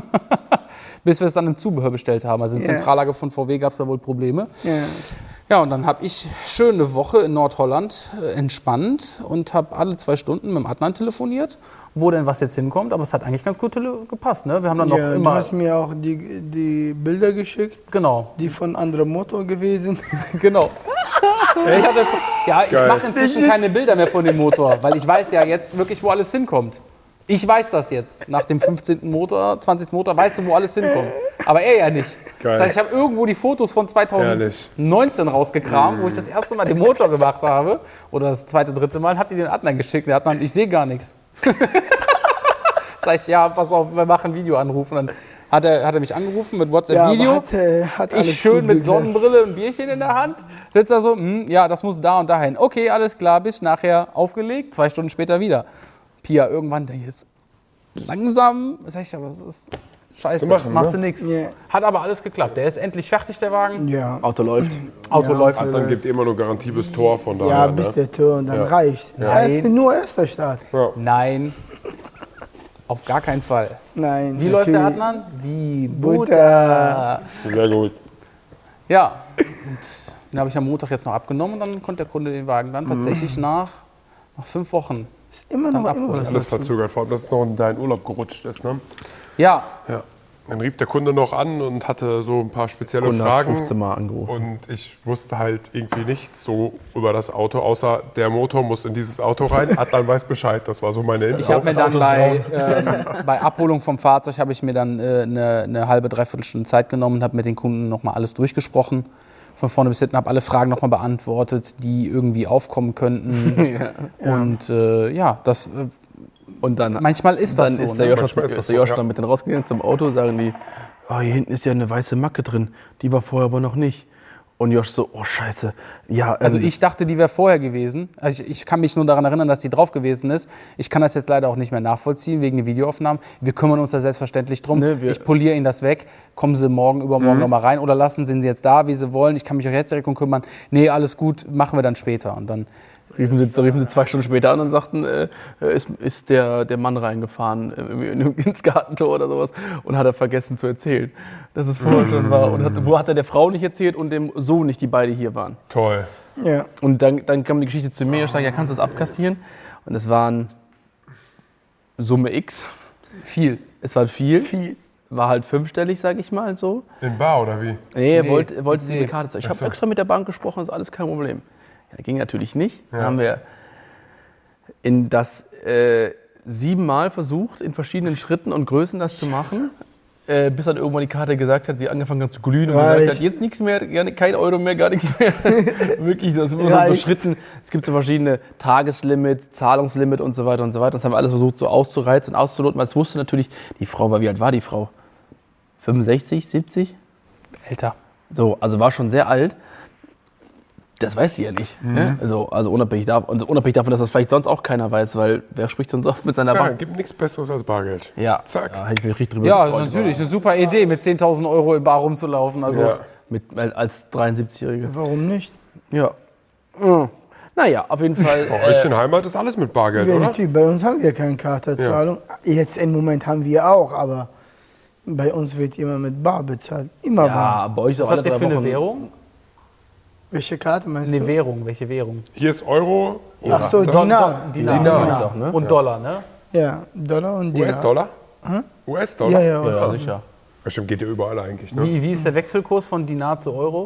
bis wir es dann im Zubehör bestellt haben. Also im Ja. Zentrallager von V W gab es da wohl Probleme. Ja. Ja, und dann habe ich schön eine Woche in Nordholland äh, entspannt und habe alle zwei Stunden mit dem Adnan telefoniert, wo denn was jetzt hinkommt. Aber es hat eigentlich ganz gut tele- gepasst. Ne? Wir haben dann noch Ja, du immer... hast mir auch die, die Bilder geschickt, Genau, die von anderem Motor gewesen. genau. Ich hatte, ja, ich Geil. mache inzwischen keine Bilder mehr von dem Motor, weil ich weiß ja jetzt wirklich, wo alles hinkommt. Ich weiß das jetzt. Nach dem fünfzehnten Motor, zwanzigsten Motor, weißt du, wo alles hinkommt. Aber er ja nicht. Geil. Das heißt, ich habe irgendwo die Fotos von zweitausendneunzehn rausgekramt, wo ich das erste Mal den Motor gemacht habe. Oder das zweite, dritte Mal, hat die den Adnan geschickt. Der Adnan, ich sehe gar nichts. Sag ich, ja, pass auf, wir machen einen Videoanruf. Und dann hat er, hat er mich angerufen mit Ja, WhatsApp-Video. aber hat, äh, hat alles Ich schön gut mit geklappt. Sonnenbrille und Bierchen in der Hand. Sitzt da so, hm, ja, das muss da und dahin. Okay, alles klar, bis nachher aufgelegt. Zwei Stunden später wieder. Pia, irgendwann, jetzt langsam, sag ich, aber es ist scheiße, Zu machen, machst ne? du nichts. Ja. Hat aber alles geklappt. Der ist endlich fertig, der Wagen. Ja. Auto läuft. Auto Ja, läuft. also- Dann gibt immer nur Garantie bis Tor, von daher. Ja, bis ne? der Tür und dann Ja. reicht's. Nein. Erste, nur erster Start. Ja. Nein, auf gar keinen Fall. Nein. Wie läuft der natürlich. Adnan? Wie Butter. Butter. Sehr gut. Ja, und den habe ich am Montag jetzt noch abgenommen und dann konnte der Kunde den Wagen dann tatsächlich nach, nach fünf Wochen. Ist immer noch Dann irgendwas. Alles dazu. verzögert, vor allem, dass es noch in deinen Urlaub gerutscht ist. Ne? Ja, Ja. Dann rief der Kunde noch an und hatte so ein paar spezielle Kunde hat Fragen. fünfzehn Mal angerufen. Und ich wusste halt irgendwie nichts so über das Auto, außer der Motor muss in dieses Auto rein. Adnan weiß Bescheid, das war so meine Info. ich habe mir dann bei, ähm, bei Abholung vom Fahrzeug habe ich mir dann äh, eine, eine halbe, dreiviertel Stunde Zeit genommen und habe mit den Kunden nochmal alles durchgesprochen. Von vorne bis hinten, habe alle Fragen nochmal beantwortet, die irgendwie aufkommen könnten. Und äh, ja, das, äh, Und dann, manchmal ist das dann so. ist der ne? Josh, Manchmal ist ist das der so, Josh ja. dann mit denen rausgegangen zum Auto, sagen die, oh, hier hinten ist ja eine weiße Macke drin, die war vorher aber noch nicht. Und Josh so, oh scheiße, ja. Also ähm, ich dachte, die wäre vorher gewesen. Also ich, ich kann mich nur daran erinnern, dass die drauf gewesen ist. Ich kann das jetzt leider auch nicht mehr nachvollziehen wegen der Videoaufnahmen. Wir kümmern uns da selbstverständlich drum. Ne, wir- ich poliere Ihnen das weg. Kommen Sie morgen, übermorgen Mhm. noch mal rein oder lassen Sie ihn jetzt da, wie Sie wollen. Ich kann mich auch jetzt direkt um kümmern. Nee, alles gut, machen wir dann später. Und dann Riefen sie, riefen sie zwei Stunden später an und sagten, äh, ist, ist der, der Mann reingefahren äh, ins Gartentor oder sowas und hat er vergessen zu erzählen, dass es vorher schon war. Und hat, wo hat er der Frau nicht erzählt und dem Sohn nicht, die beide hier waren. Toll. Ja. Und dann, dann kam die Geschichte zu mir, ich sage, ja, kannst du das abkassieren? Und es waren Summe X, viel. es war viel, Viel. war halt fünfstellig, sage ich mal so. In Bar oder wie? Nee, er Nee, wollte, er wollte nee. eine Karte zeigen. Ich habe so. extra mit der Bank gesprochen, ist alles kein Problem. Ja, ging natürlich nicht. Dann haben wir in das äh, siebenmal versucht, in verschiedenen Schritten und Größen das zu machen, äh, bis dann irgendwann die Karte gesagt hat, sie angefangen hat zu glühen und Reicht. gesagt hat, jetzt nichts mehr, gar nicht- kein Euro mehr, gar nichts mehr. Wirklich, das sind immer so Reicht. Schritten. Es gibt so verschiedene Tageslimit, Zahlungslimit und so weiter und so weiter. Das haben wir alles versucht so auszureizen und auszuloten, weil es wusste natürlich, die Frau war, wie alt war die Frau? fünfundsechzig, siebzig? Älter. So, also war schon sehr alt. Das weiß sie ja nicht. Ne? Also, also unabhängig, davon, und unabhängig davon, dass das vielleicht sonst auch keiner weiß, weil wer spricht sonst oft mit seiner Ja, Bank? gibt nichts Besseres als Bargeld. Ja, Zack. da hätte ich mich richtig drüber Ja, das ist gefreut. natürlich eine super Idee, mit zehntausend Euro in Bar rumzulaufen. Also Ja. Mit, als dreiundsiebzigjährige. Warum nicht? Ja. Mhm. Naja, auf jeden Fall. Bei euch Äh, in Heimat ist alles mit Bargeld, Ja, oder? natürlich, bei uns haben wir keine Kartenzahlung. Jetzt im Moment haben wir auch, aber bei uns wird immer mit Bar bezahlt. Immer Bar. ja, bei euch ist auch was alle habt ihr drei für eine Wochen. Währung? Welche Karte meinst Eine du? Währung, welche Währung? Hier ist Euro. Ach so, Das- Dinar. Dinar. Dinar. Auch, ne? Und Dollar, ne? Ja, Dollar und Dinar. U S-Dollar? U S-Dollar? Ja, ja, Ja, was? sicher. Bestimmt geht ja überall eigentlich, ne? Wie, wie ist der Wechselkurs von Dinar zu Euro?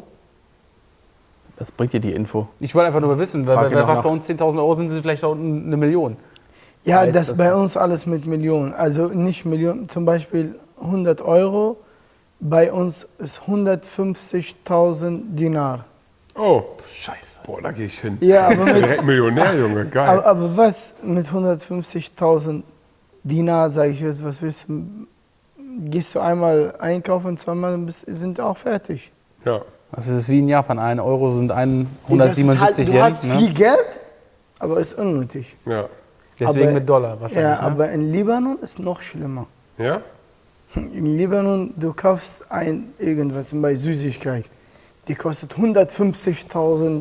Das bringt dir die Info. Ich wollte einfach nur mal wissen, weil, Frag weil ihn doch was nach. bei uns zehntausend Euro sind, sind vielleicht auch eine Million. Ja, Weiß das das bei nicht. uns alles mit Millionen. Also nicht Millionen, zum Beispiel hundert Euro, bei uns ist hundertfünfzigtausend Dinar. Oh, Scheiße. boah, da gehe ich hin. Ja, aber, Bist du mit, direkt Millionär, Junge. Geil. aber, aber was mit hundertfünfzigtausend Dinar, sage ich jetzt, was willst du gehst du einmal einkaufen, zweimal bist, sind auch fertig. Ja. Also das ist wie in Japan. Ein Euro sind hundertsiebenundsiebzig Yen. Yen. Du hast Ne? viel Geld, aber ist unnötig. Ja. Deswegen aber- mit Dollar wahrscheinlich. Ja, ne? aber in Libanon ist noch schlimmer. Ja? In Libanon, du kaufst ein irgendwas, zum Beispiel Süßigkeit, die kostet hundertfünfzigtausend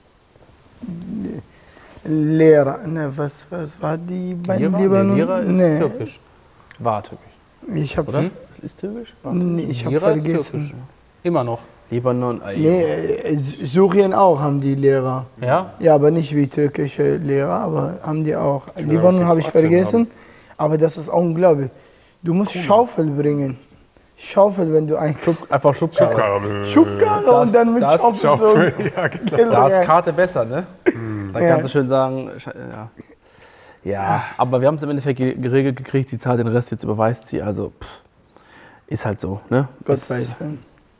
Lira. Ne, was, was war die bei Lira? Libanon? Nee, Lira ist Nee, türkisch. War türkisch. ich habe Oder? Ist türkisch? nee, ich hab Lira ist vergessen. türkisch. Immer noch. Libanon, Ei. Nee, äh, Syrien auch haben die Lehrer. Ja? Ja, aber nicht wie türkische Lehrer, aber haben die auch. was Libanon die habe ich Kroatien vergessen, aber das ist unglaublich. Du musst Schaufel bringen. Schaufel, wenn du ein Einfach Schubkarre. Schubkarre. Schubkarre und dann mit das- Schaufel so. Schaufel. Ja, genau. Da ist Ja. Karte besser, ne? Da Ja. kannst du schön sagen, sche- ja. Ja, aber wir haben es im Endeffekt ge- geregelt gekriegt, die zahlt den Rest, jetzt überweist sie, also pff, ist halt so, ne? Gott Ist- weiß. wenn.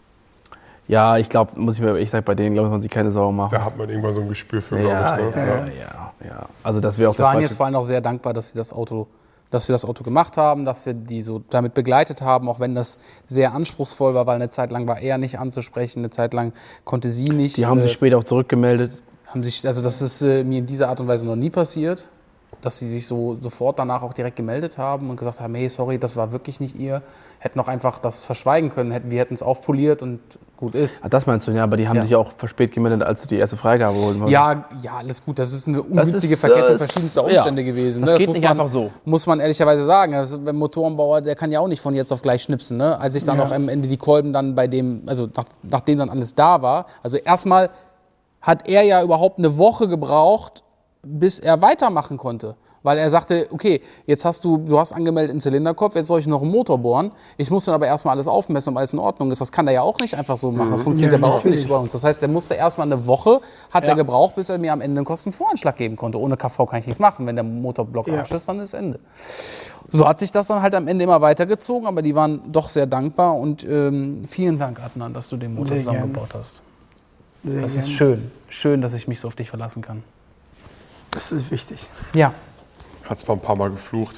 Ja, ich glaube, muss ich mir, ich sag, bei denen glaube ich, muss man sich keine Sorgen machen. Da hat man irgendwann so ein Gespür für, Ja, glaube ich. Ne? ja, ja, ja. Also das wäre auch Wir der waren falsche- jetzt vor allem auch sehr dankbar, dass wir das Auto, dass wir das Auto gemacht haben, dass wir die so damit begleitet haben, auch wenn das sehr anspruchsvoll war, weil eine Zeit lang war er nicht anzusprechen, eine Zeit lang konnte sie nicht. Die haben sich äh, später auch zurückgemeldet. haben sich, also das ist äh, mir in dieser Art und Weise noch nie passiert, dass sie sich so sofort danach auch direkt gemeldet haben und gesagt haben, hey, sorry, das war wirklich nicht ihr. Hätten auch einfach das verschweigen können, hätten, wir hätten es aufpoliert und gut ist. Ah, das meinst du, ja, aber die haben Ja. sich auch verspät gemeldet, als sie die erste Freigabe holen wollten. Ja, ja, alles gut. Das ist eine ungünstige ist, Verkettung äh, verschiedenster ja. Umstände gewesen. Das ne? geht muss nicht man, einfach so. Muss man ehrlicherweise sagen. Also beim Motorenbauer, der kann ja auch nicht von jetzt auf gleich schnipsen. Ne? Als ich dann Ja. auch am Ende die Kolben dann bei dem, also nach, nachdem dann alles da war, also erstmal hat er ja überhaupt eine Woche gebraucht, bis er weitermachen konnte. Weil er sagte, okay, jetzt hast du, du hast angemeldet einen Zylinderkopf, jetzt soll ich noch einen Motor bohren. Ich muss dann aber erstmal alles aufmessen, ob alles in Ordnung ist. Das kann er ja auch nicht einfach so machen. Das funktioniert Ja, aber auch natürlich. nicht bei uns. Das heißt, er musste erstmal eine Woche, hat Ja. er gebraucht, bis er mir am Ende einen Kostenvoranschlag geben konnte. Ohne K V kann ich nichts machen. Wenn der Motorblock Ja. Arsch ist, dann ist Ende. So hat sich das dann halt am Ende immer weitergezogen, aber die waren doch sehr dankbar. Und ähm, vielen Dank, Adnan, dass du den Motor Sehr zusammengebaut hast. Sehr Das gerne. ist schön. Schön, dass ich mich so auf dich verlassen kann. Das ist wichtig. Ja. Hat es ein paar Mal geflucht.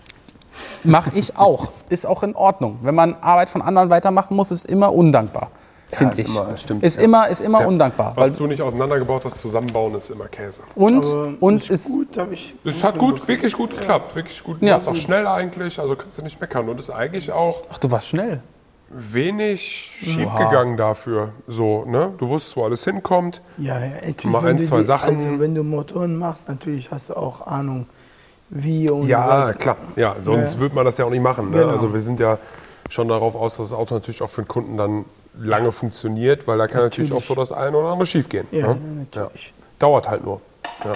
Mache ich auch. Ist auch in Ordnung. Wenn man Arbeit von anderen weitermachen muss, ist immer undankbar. Finde ist ich. immer- stimmt, ist, ja. immer, ist immer Ja. undankbar. Was Weil, du nicht auseinandergebaut hast, zusammenbauen ist immer Käse. und Aber und ist ist, gut, habe ich. Es hat gut, wirklich gut geklappt. Wirklich gut. Du Ja. warst auch schnell eigentlich, also kannst du nicht meckern. Und ist eigentlich auch ach, du warst schnell. wenig schief gegangen dafür. So, ne? Du wusstest, wo alles hinkommt. Ja, ja, natürlich. Mal wenn ein, du zwei die, Sachen. Also, wenn du Motoren machst, natürlich hast du auch Ahnung, wie und Ja, was. klar. Ja, sonst Ja. würde man das ja auch nicht machen. Ne? Genau. Also wir sind ja schon darauf aus, dass das Auto natürlich auch für den Kunden dann lange funktioniert, weil da kann natürlich, Natürlich. auch so das eine oder andere schief gehen. Ja, ne? ja, natürlich. Dauert halt nur. Ja.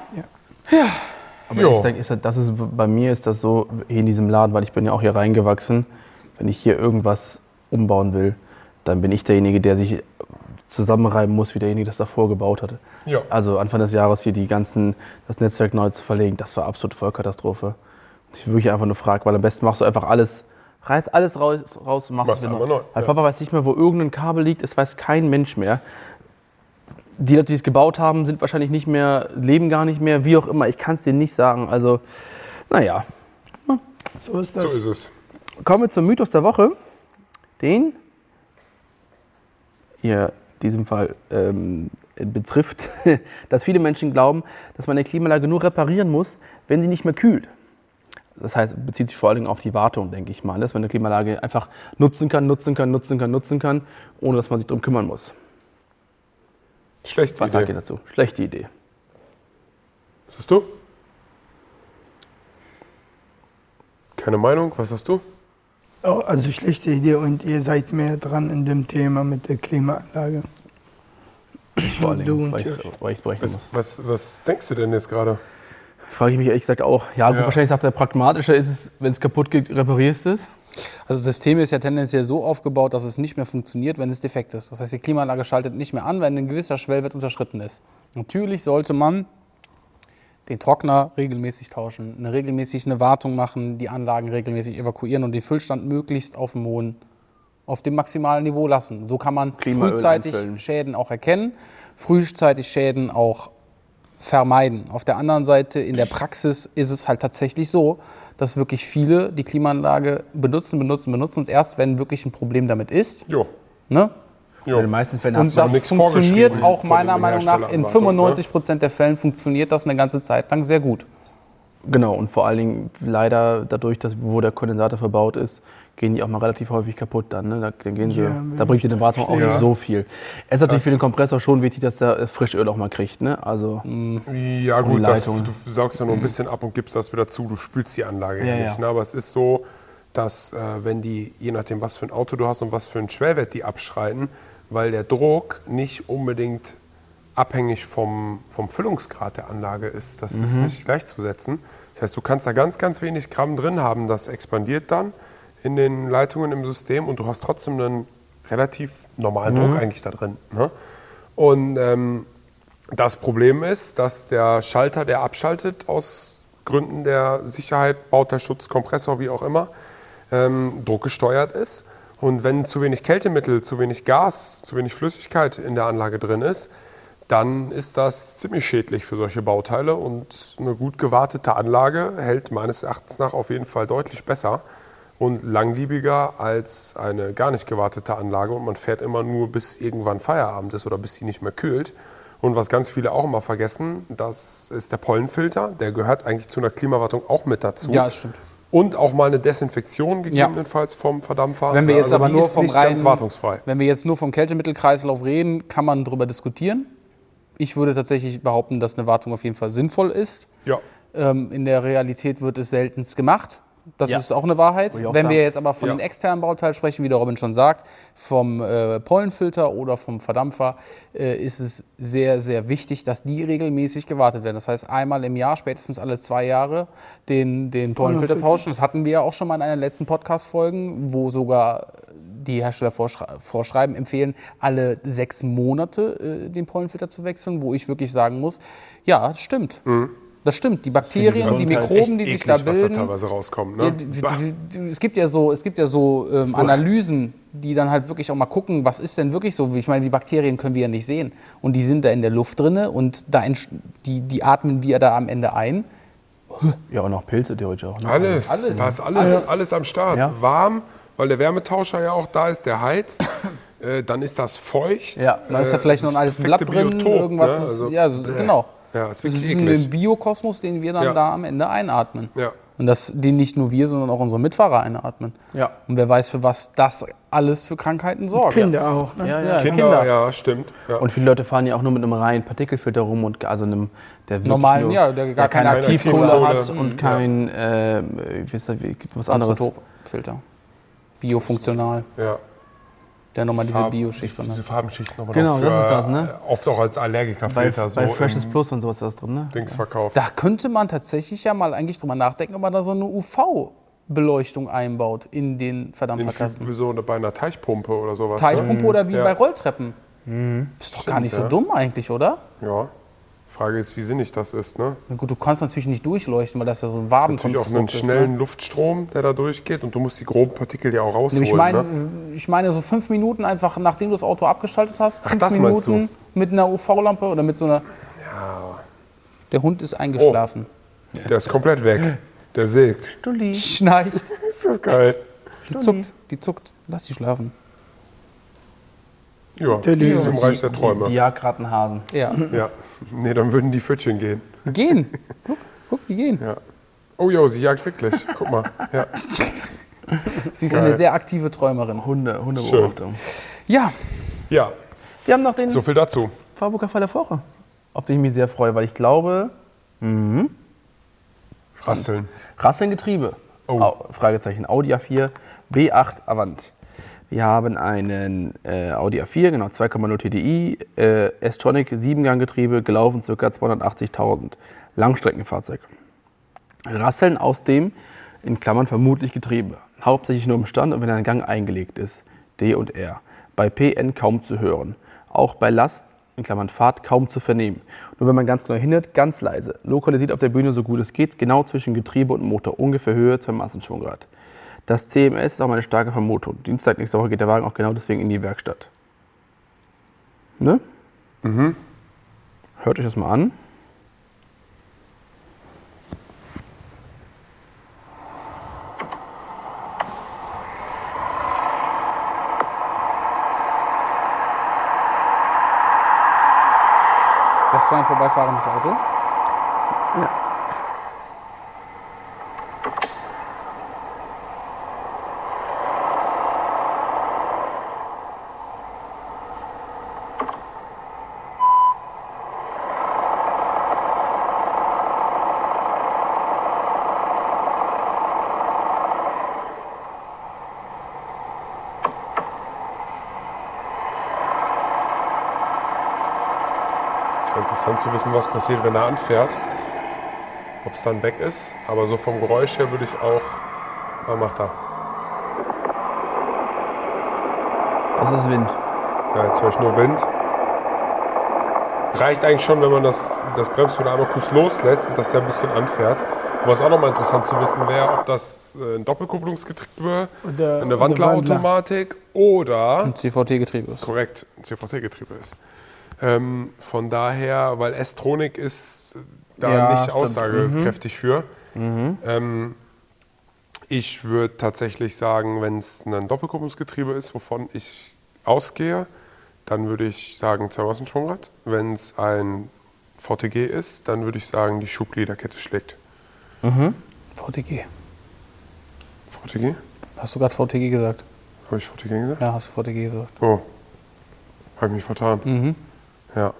Aber Jo. ich denke, ist das, das ist, bei mir ist das so hier in diesem Laden, weil ich bin ja auch hier reingewachsen. Wenn ich hier irgendwas umbauen will, dann bin ich derjenige, der sich zusammenreiben muss, wie derjenige, der das davor gebaut hatte. Ja. Also Anfang des Jahres hier die ganzen, das Netzwerk neu zu verlegen, das war absolute Vollkatastrophe. Ich wirklich einfach nur frage, weil am besten machst du einfach alles, reißt alles raus, raus und machst Machst es einmal neu, Weil ja. Papa weiß nicht mehr, wo irgendein Kabel liegt, es weiß kein Mensch mehr. Die Leute, die es gebaut haben, sind wahrscheinlich nicht mehr, leben gar nicht mehr, wie auch immer. Ich kann es dir nicht sagen. Also, naja. So ist So das. ist es. Kommen wir zum Mythos der Woche. Den hier in diesem Fall ähm, betrifft, dass viele Menschen glauben, dass man eine Klimaanlage nur reparieren muss, wenn sie nicht mehr kühlt. Das heißt, bezieht sich vor allen Dingen auf die Wartung, denke ich mal, dass man eine Klimaanlage einfach nutzen kann, nutzen kann, nutzen kann, nutzen kann, ohne dass man sich darum kümmern muss. Schlechte Was sagt ihr Idee. dazu? Schlechte Idee. Was hast du? Keine Meinung? Was hast du? Oh, also schlechte Idee und ihr seid mehr dran in dem Thema mit der Klimaanlage. Vor allen Du Dingen, und weil ich Jörg. es berechnen Was, muss. was, was denkst du denn jetzt gerade? Frage ich mich ehrlich gesagt auch. Ja, gut, Ja. wahrscheinlich sagt er, pragmatischer ist es, wenn es kaputt geht, reparierst du es. Also das System ist ja tendenziell so aufgebaut, dass es nicht mehr funktioniert, wenn es defekt ist. Das heißt, die Klimaanlage schaltet nicht mehr an, wenn ein gewisser Schwellwert unterschritten ist. Natürlich sollte man den Trockner regelmäßig tauschen, eine regelmäßig eine Wartung machen, die Anlagen regelmäßig evakuieren und den Füllstand möglichst auf dem hohen, auf dem maximalen Niveau lassen. So kann man Klimaöl frühzeitig einfüllen. Schäden auch erkennen, frühzeitig Schäden auch vermeiden. Auf der anderen Seite, in der Praxis ist es halt tatsächlich so, dass wirklich viele die Klimaanlage benutzen, benutzen, benutzen und erst, wenn wirklich ein Problem damit ist, Jo. ne? Jo. In den meisten Fällen Und hat's auch das nichts funktioniert vorgeschrieben auch von meiner den Meinung nach in Herstelleranwartung, fünfundneunzig Prozent der Fällen funktioniert das eine ganze Zeit lang sehr gut. Genau, und vor allen Dingen leider dadurch, dass wo der Kondensator verbaut ist, gehen die auch mal relativ häufig kaputt dann. Ne? Da, dann gehen sie, Ja, da bringt die Wartung auch Ja. nicht so viel. Es ist natürlich Das- für den Kompressor schon wichtig, dass der äh, Frischöl auch mal kriegt. Ne? Also, Ja Und gut, das, Leitung. du saugst ja nur ein bisschen ab und gibst das wieder zu, du spülst die Anlage ja, Ja, nicht. ja. Ne? Aber es ist so, dass äh, wenn die, je nachdem was für ein Auto du hast und was für einen Schwellwert die abschreiten, weil der Druck nicht unbedingt abhängig vom, vom Füllungsgrad der Anlage ist, das ist nicht gleichzusetzen. Das heißt, du kannst da ganz, ganz wenig Gramm drin haben, das expandiert dann in den Leitungen im System und du hast trotzdem einen relativ normalen Druck eigentlich da drin. Ne? Und ähm, das Problem ist, dass der Schalter, der abschaltet aus Gründen der Sicherheit, Bauteilschutz, Kompressor, wie auch immer, ähm, druckgesteuert ist. Und wenn zu wenig Kältemittel, zu wenig Gas, zu wenig Flüssigkeit in der Anlage drin ist, dann ist das ziemlich schädlich für solche Bauteile. Und eine gut gewartete Anlage hält meines Erachtens nach auf jeden Fall deutlich besser und langliebiger als eine gar nicht gewartete Anlage. Und man fährt immer nur, bis irgendwann Feierabend ist oder bis sie nicht mehr kühlt. Und was ganz viele auch immer vergessen, das ist der Pollenfilter. Der gehört eigentlich zu einer Klimawartung auch mit dazu. Ja, das stimmt. Und auch mal eine Desinfektion gegebenenfalls vom Verdampfer. Wenn wir jetzt Also aber die nur ist vom nicht ganz reinen, wartungsfrei. wenn wir jetzt nur vom Kältemittelkreislauf reden, kann man darüber diskutieren. Ich würde tatsächlich behaupten, dass eine Wartung auf jeden Fall sinnvoll ist. Ja. Ähm, in der Realität wird es seltenst gemacht. Das Ja. ist auch eine Wahrheit. Würde ich auch Wenn wir sagen. jetzt aber von Ja. den externen Bauteilen sprechen, wie der Robin schon sagt, vom äh, Pollenfilter oder vom Verdampfer, äh, ist es sehr, sehr wichtig, dass die regelmäßig gewartet werden. Das heißt, einmal im Jahr, spätestens alle zwei Jahre, den, den Pollenfilter tauschen. Das hatten wir ja auch schon mal in einer letzten Podcast-Folgen, wo sogar die Hersteller vorschrei- vorschreiben, empfehlen, alle sechs Monate äh, den Pollenfilter zu wechseln, wo ich wirklich sagen muss, ja, das stimmt. Das stimmt. Die Bakterien, die Mikroben, die sich da eklig, was da bilden. teilweise rauskommt. Ja, Ne? die, Bah. die, die, es gibt ja so, es gibt ja so ähm, Analysen, die dann halt wirklich auch mal gucken, was ist denn wirklich so. Ich meine, die Bakterien können wir ja nicht sehen. Und die sind da in der Luft drin und da entsch- die, die atmen wir da am Ende ein. ja, und auch Pilze theoretisch auch. Ne? Alles, Alles. da ist alles, alles am Start. Ja. Warm, weil der Wärmetauscher ja auch da ist, der heizt. äh, dann ist das feucht. Ja, Da ist ja vielleicht noch ein altes Blatt drin, irgendwas ne? ist, Also, ja, so- bäh. genau. Ja, ist Das wirklich ist eklig. ein Biokosmos, den wir dann Ja. da am Ende einatmen. Ja. Und das, den nicht nur wir, sondern auch unsere Mitfahrer einatmen. Ja. Und wer weiß, für was das alles für Krankheiten sorgt. Kinder auch. Ne? Ja, ja, Kinder, Kinder. ja, stimmt. Ja. Und viele Leute fahren ja auch nur mit einem reinen Partikelfilter rum und also einem, der wirklich Normalen, nur, ja, der gar keine keine Aktivkohle Aktivkohle hat. hat. und kein, äh, wie ist das, wie, was anderes. Azotopfilter. Biofunktional. ja. Der nochmal diese Farb- Bioschicht drin Diese hat. Farbenschicht nochmal Genau, für, das ist das, ne? äh, Oft auch als Bei, Allergikerfilter so bei Freshes im Plus und sowas ist das drin, ne? Dings verkauft. Da könnte man tatsächlich ja mal eigentlich drüber nachdenken, ob man da so eine U V-Beleuchtung einbaut in den Den Verdampferkasten. für so bei einer Teichpumpe oder sowas. Teichpumpe oder wie Ja. bei Rolltreppen. Ist doch gar nicht so ja. dumm eigentlich, oder? Ne? Ja. Frage ist, wie sinnig das ist. Ne? Na gut, du kannst natürlich nicht durchleuchten, weil das ja so ein Natürlich auch einen Wabenkonstrukt ist. schnellen Ne? Luftstrom, der da durchgeht und du musst die groben Partikel ja auch rausholen. Ich meine, ne? ich meine, so fünf Minuten einfach, nachdem du das Auto abgeschaltet hast, fünf das meinst Minuten mit einer U V-Lampe oder mit so einer... Der Hund ist eingeschlafen. Der ist komplett weg. Der sägt. Stulli. Die schnarcht. Ist das geil. Die zuckt. Die zuckt. Lass sie schlafen. Ja, Der die ist Leo. im Reich der Träume. Die jagt gerade einen Hasen. Ja. Ja. Nee, dann würden die Pfötchen gehen. Gehen. Guck, guck, die gehen. Ja. Oh jo, sie jagt wirklich. Guck mal. Ja. Sie ist eine sehr aktive Träumerin. Hunde, Hundebeobachtung. Ja, ja, Wir haben noch den so viel dazu. Fahrburger Fall der Woche. Auf den ich mich sehr freue, weil ich glaube, Rasseln. Rasseln Getriebe. Oh. Au- Fragezeichen. Audi A vier B acht Avant. Wir haben einen äh, Audi A vier, genau, zwei Komma null T D I, äh, S-Tronic, Siebengang-Getriebe, gelaufen ca. zweihundertachtzigtausend. Langstreckenfahrzeug. Rasseln aus dem, in Klammern vermutlich Getriebe. Hauptsächlich nur im Stand und wenn ein Gang eingelegt ist. D und R. Bei P N kaum zu hören. Auch bei Last, in Klammern Fahrt, kaum zu vernehmen. Nur wenn man ganz genau hinhört, ganz leise. Lokalisiert auf der Bühne so gut es geht, genau zwischen Getriebe und Motor. Ungefähr Höhe, zwei Massenschwunggrad. Das C M S ist auch meine starke Vermutung. Dienstag nächste Woche geht der Wagen auch genau deswegen in die Werkstatt. Ne? Mhm. Hört euch das mal an. Das war ein vorbeifahrendes Auto. Ja. Interessant zu wissen, was passiert, wenn er anfährt. Ob es dann weg ist. Aber so vom Geräusch her würde ich auch... Was macht er? Das ist Wind. Ja, jetzt höre ich nur Wind. Reicht eigentlich schon, wenn man das, das Bremspedal einmal kurz loslässt und das der ein bisschen anfährt. Und was auch nochmal interessant zu wissen wäre, ob das ein Doppelkupplungsgetriebe, Oder, eine oder Wandlerautomatik oder... Ein C V T-Getriebe ist. Korrekt, ein C V T-Getriebe ist. Ähm, von daher, weil S-Tronic ist da Ja, nicht stimmt. aussagekräftig für. Mhm. Ähm, ich würde tatsächlich sagen, wenn es ein Doppelkupplungsgetriebe ist, wovon ich ausgehe, dann würde ich sagen Zwei-Massen-Schwungrad. Wenn es ein V T G ist, dann würde ich sagen, die Schubgliederkette schlägt. Mhm. V T G. V T G? Hast du gerade V T G gesagt? Habe ich V T G gesagt? Ja, hast du V T G gesagt. Oh, habe ich mich vertan. Mhm. Ja.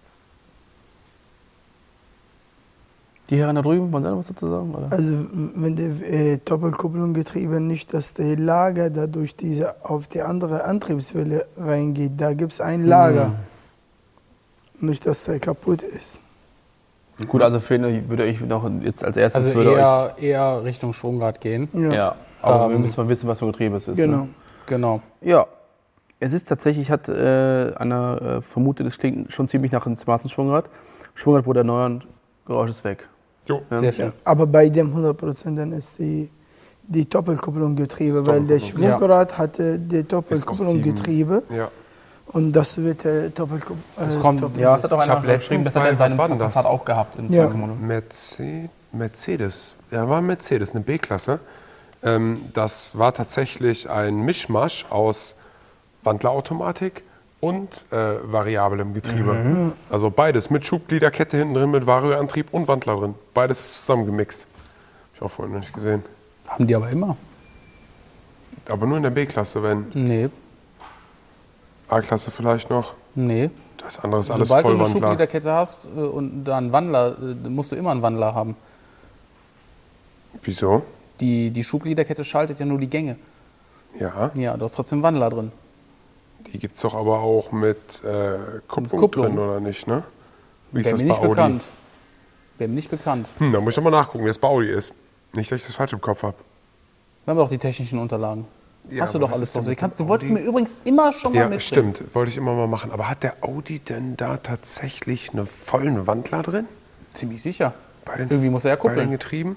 Die Herren da drüben, wollen Sie noch was dazu sagen? Oder? Also wenn die äh, Doppelkupplungsgetriebe nicht, dass der Lager dadurch diese auf die andere Antriebswelle reingeht, da gibt es ein Lager. Mhm. Nicht, dass der kaputt ist. Gut, also für ihn würde ich noch jetzt als erstes Also würde eher, eher Richtung Schwungrad gehen. Ja, euch, ja, aber wir Ähm, müssen mal wissen, was für ein Getriebe es ist. genau. Ne? Genau. Ja, es ist tatsächlich, hat äh, einer äh, vermutet, es klingt schon ziemlich nach einem Zwei-Massen-Schwungrad. Schwungrad wurde erneuert, Geräusch ist weg. Jo. Ja. Sehr schön. Ja, aber bei dem hundert Prozent dann ist die, die Doppelkupplungsgetriebe, weil der Doppelkupplung. Schwungrad hatte die Doppelkupplungsgetriebe Ja. und das wird der Doppelkupplung. Das kommt- Ja, das hat auch Ich hab einer geschrieben, letztens das hat er in bei- was seinem war denn das? Passat auch gehabt. In Ja. Tagimono. Mercedes, Mercedes, ja, war ein Mercedes, eine B-Klasse. Ähm, das war tatsächlich ein Mischmasch aus Wandlerautomatik und äh, variablem Getriebe. Also beides mit Schubgliederkette hinten drin, mit Varioantrieb und Wandler drin. Beides zusammengemixt. Hab ich auch vorhin noch nicht gesehen. Haben die aber immer? Aber nur in der B-Klasse, wenn Nee, A-Klasse vielleicht noch. nee. Das andere ist alles Sobald du eine Vollwandler. Schubgliederkette hast äh, und da einen Wandler, äh, musst du immer einen Wandler haben. Wieso? Die, die Schubgliederkette schaltet ja nur die Gänge. Ja, Ja, du hast trotzdem einen Wandler drin. die gibt es doch aber auch mit äh, Kupplung, Kupplung. drin, oder nicht, ne? Wie ist Wäre das mir bei nicht Audi? bekannt. Wäre mir nicht bekannt. Hm, da muss ich doch mal nachgucken, wie es bei Audi ist. Nicht, dass ich das falsch im Kopf habe. Wir haben doch die technischen Unterlagen. Ja, Hast du aber doch was alles ist denn drauf. mit Kannst, dem du wolltest Audi? mir übrigens immer schon mal Ja, mitbringen. stimmt. Wollte ich immer mal machen. Aber hat der Audi denn da tatsächlich einen vollen Wandler drin? Ziemlich sicher. Bei den, Irgendwie muss er ja bei den kuppeln. Getrieben?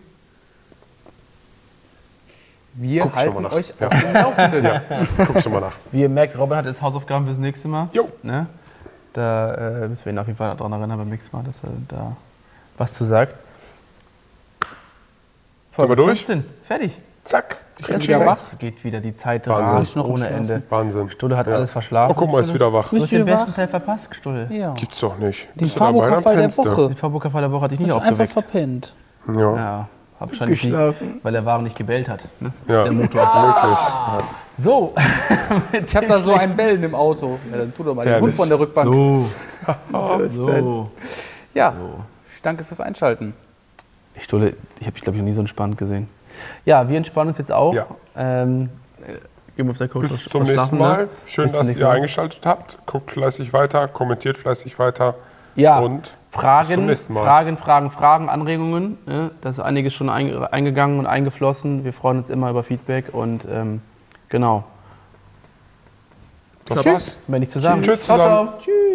Wir Guck schon mal halten nach. euch Ja. auf dem Laufenden. Ja, guck schon mal nach. Wie ihr merkt, Robin hat jetzt Hausaufgaben fürs nächste Mal. Jo. Ne? Da äh, müssen wir ihn auf jeden Fall daran erinnern beim nächsten Mal, dass er da was zu sagt. Sind wir durch? fünfzehn. Fertig. Zack. Ich bin wieder wach. Es geht wieder die Zeit Wahnsinn. rast Noch ein ohne Schlafen. Ende. Wahnsinn. Stulle hat Ja. alles verschlafen. Oh, guck mal, ist wieder wach. Du hast den Bist du besten wach? Teil verpasst, Stulle. Ja. Gibt's doch nicht. Den Bist du dabei, dann Fahrburg-Fall der pennst du. Woche. Den Fahrburger der Woche hatte ich nicht Hast du einfach aufgeweckt. verpennt. Ja, Ja, hab wahrscheinlich nicht, Geschlafen. weil der Wagen nicht gebellt hat. Ne? ja. Der Motor. Möglich. So. Ich habe da so ein Bellen im Auto. Ja, dann tu doch mal den Herrlich. Hund von der Rückbank. So. So ist das. So. Ja, ich danke fürs Einschalten. Ich Stulle, ich habe dich, glaube ich, noch nie so entspannt gesehen. Ja, wir entspannen uns jetzt auch. Ja. Ähm, äh, geben auf der Couch Bis was- zum was nächsten schlafen, Mal. ne? Schön, Bis zum dass nächsten ihr Mal. eingeschaltet habt. Guckt fleißig weiter, kommentiert fleißig weiter. Ja, Und bis zum Fragen, nächsten Mal. Fragen, Fragen, Fragen, Anregungen. Ne? Da ist einiges schon einge- eingegangen und eingeflossen. Wir freuen uns immer über Feedback und ähm, genau. Das Tschüss. war's. Mehr nicht zu sagen. Tschüss Ciao, zusammen. ciao. Tschüss.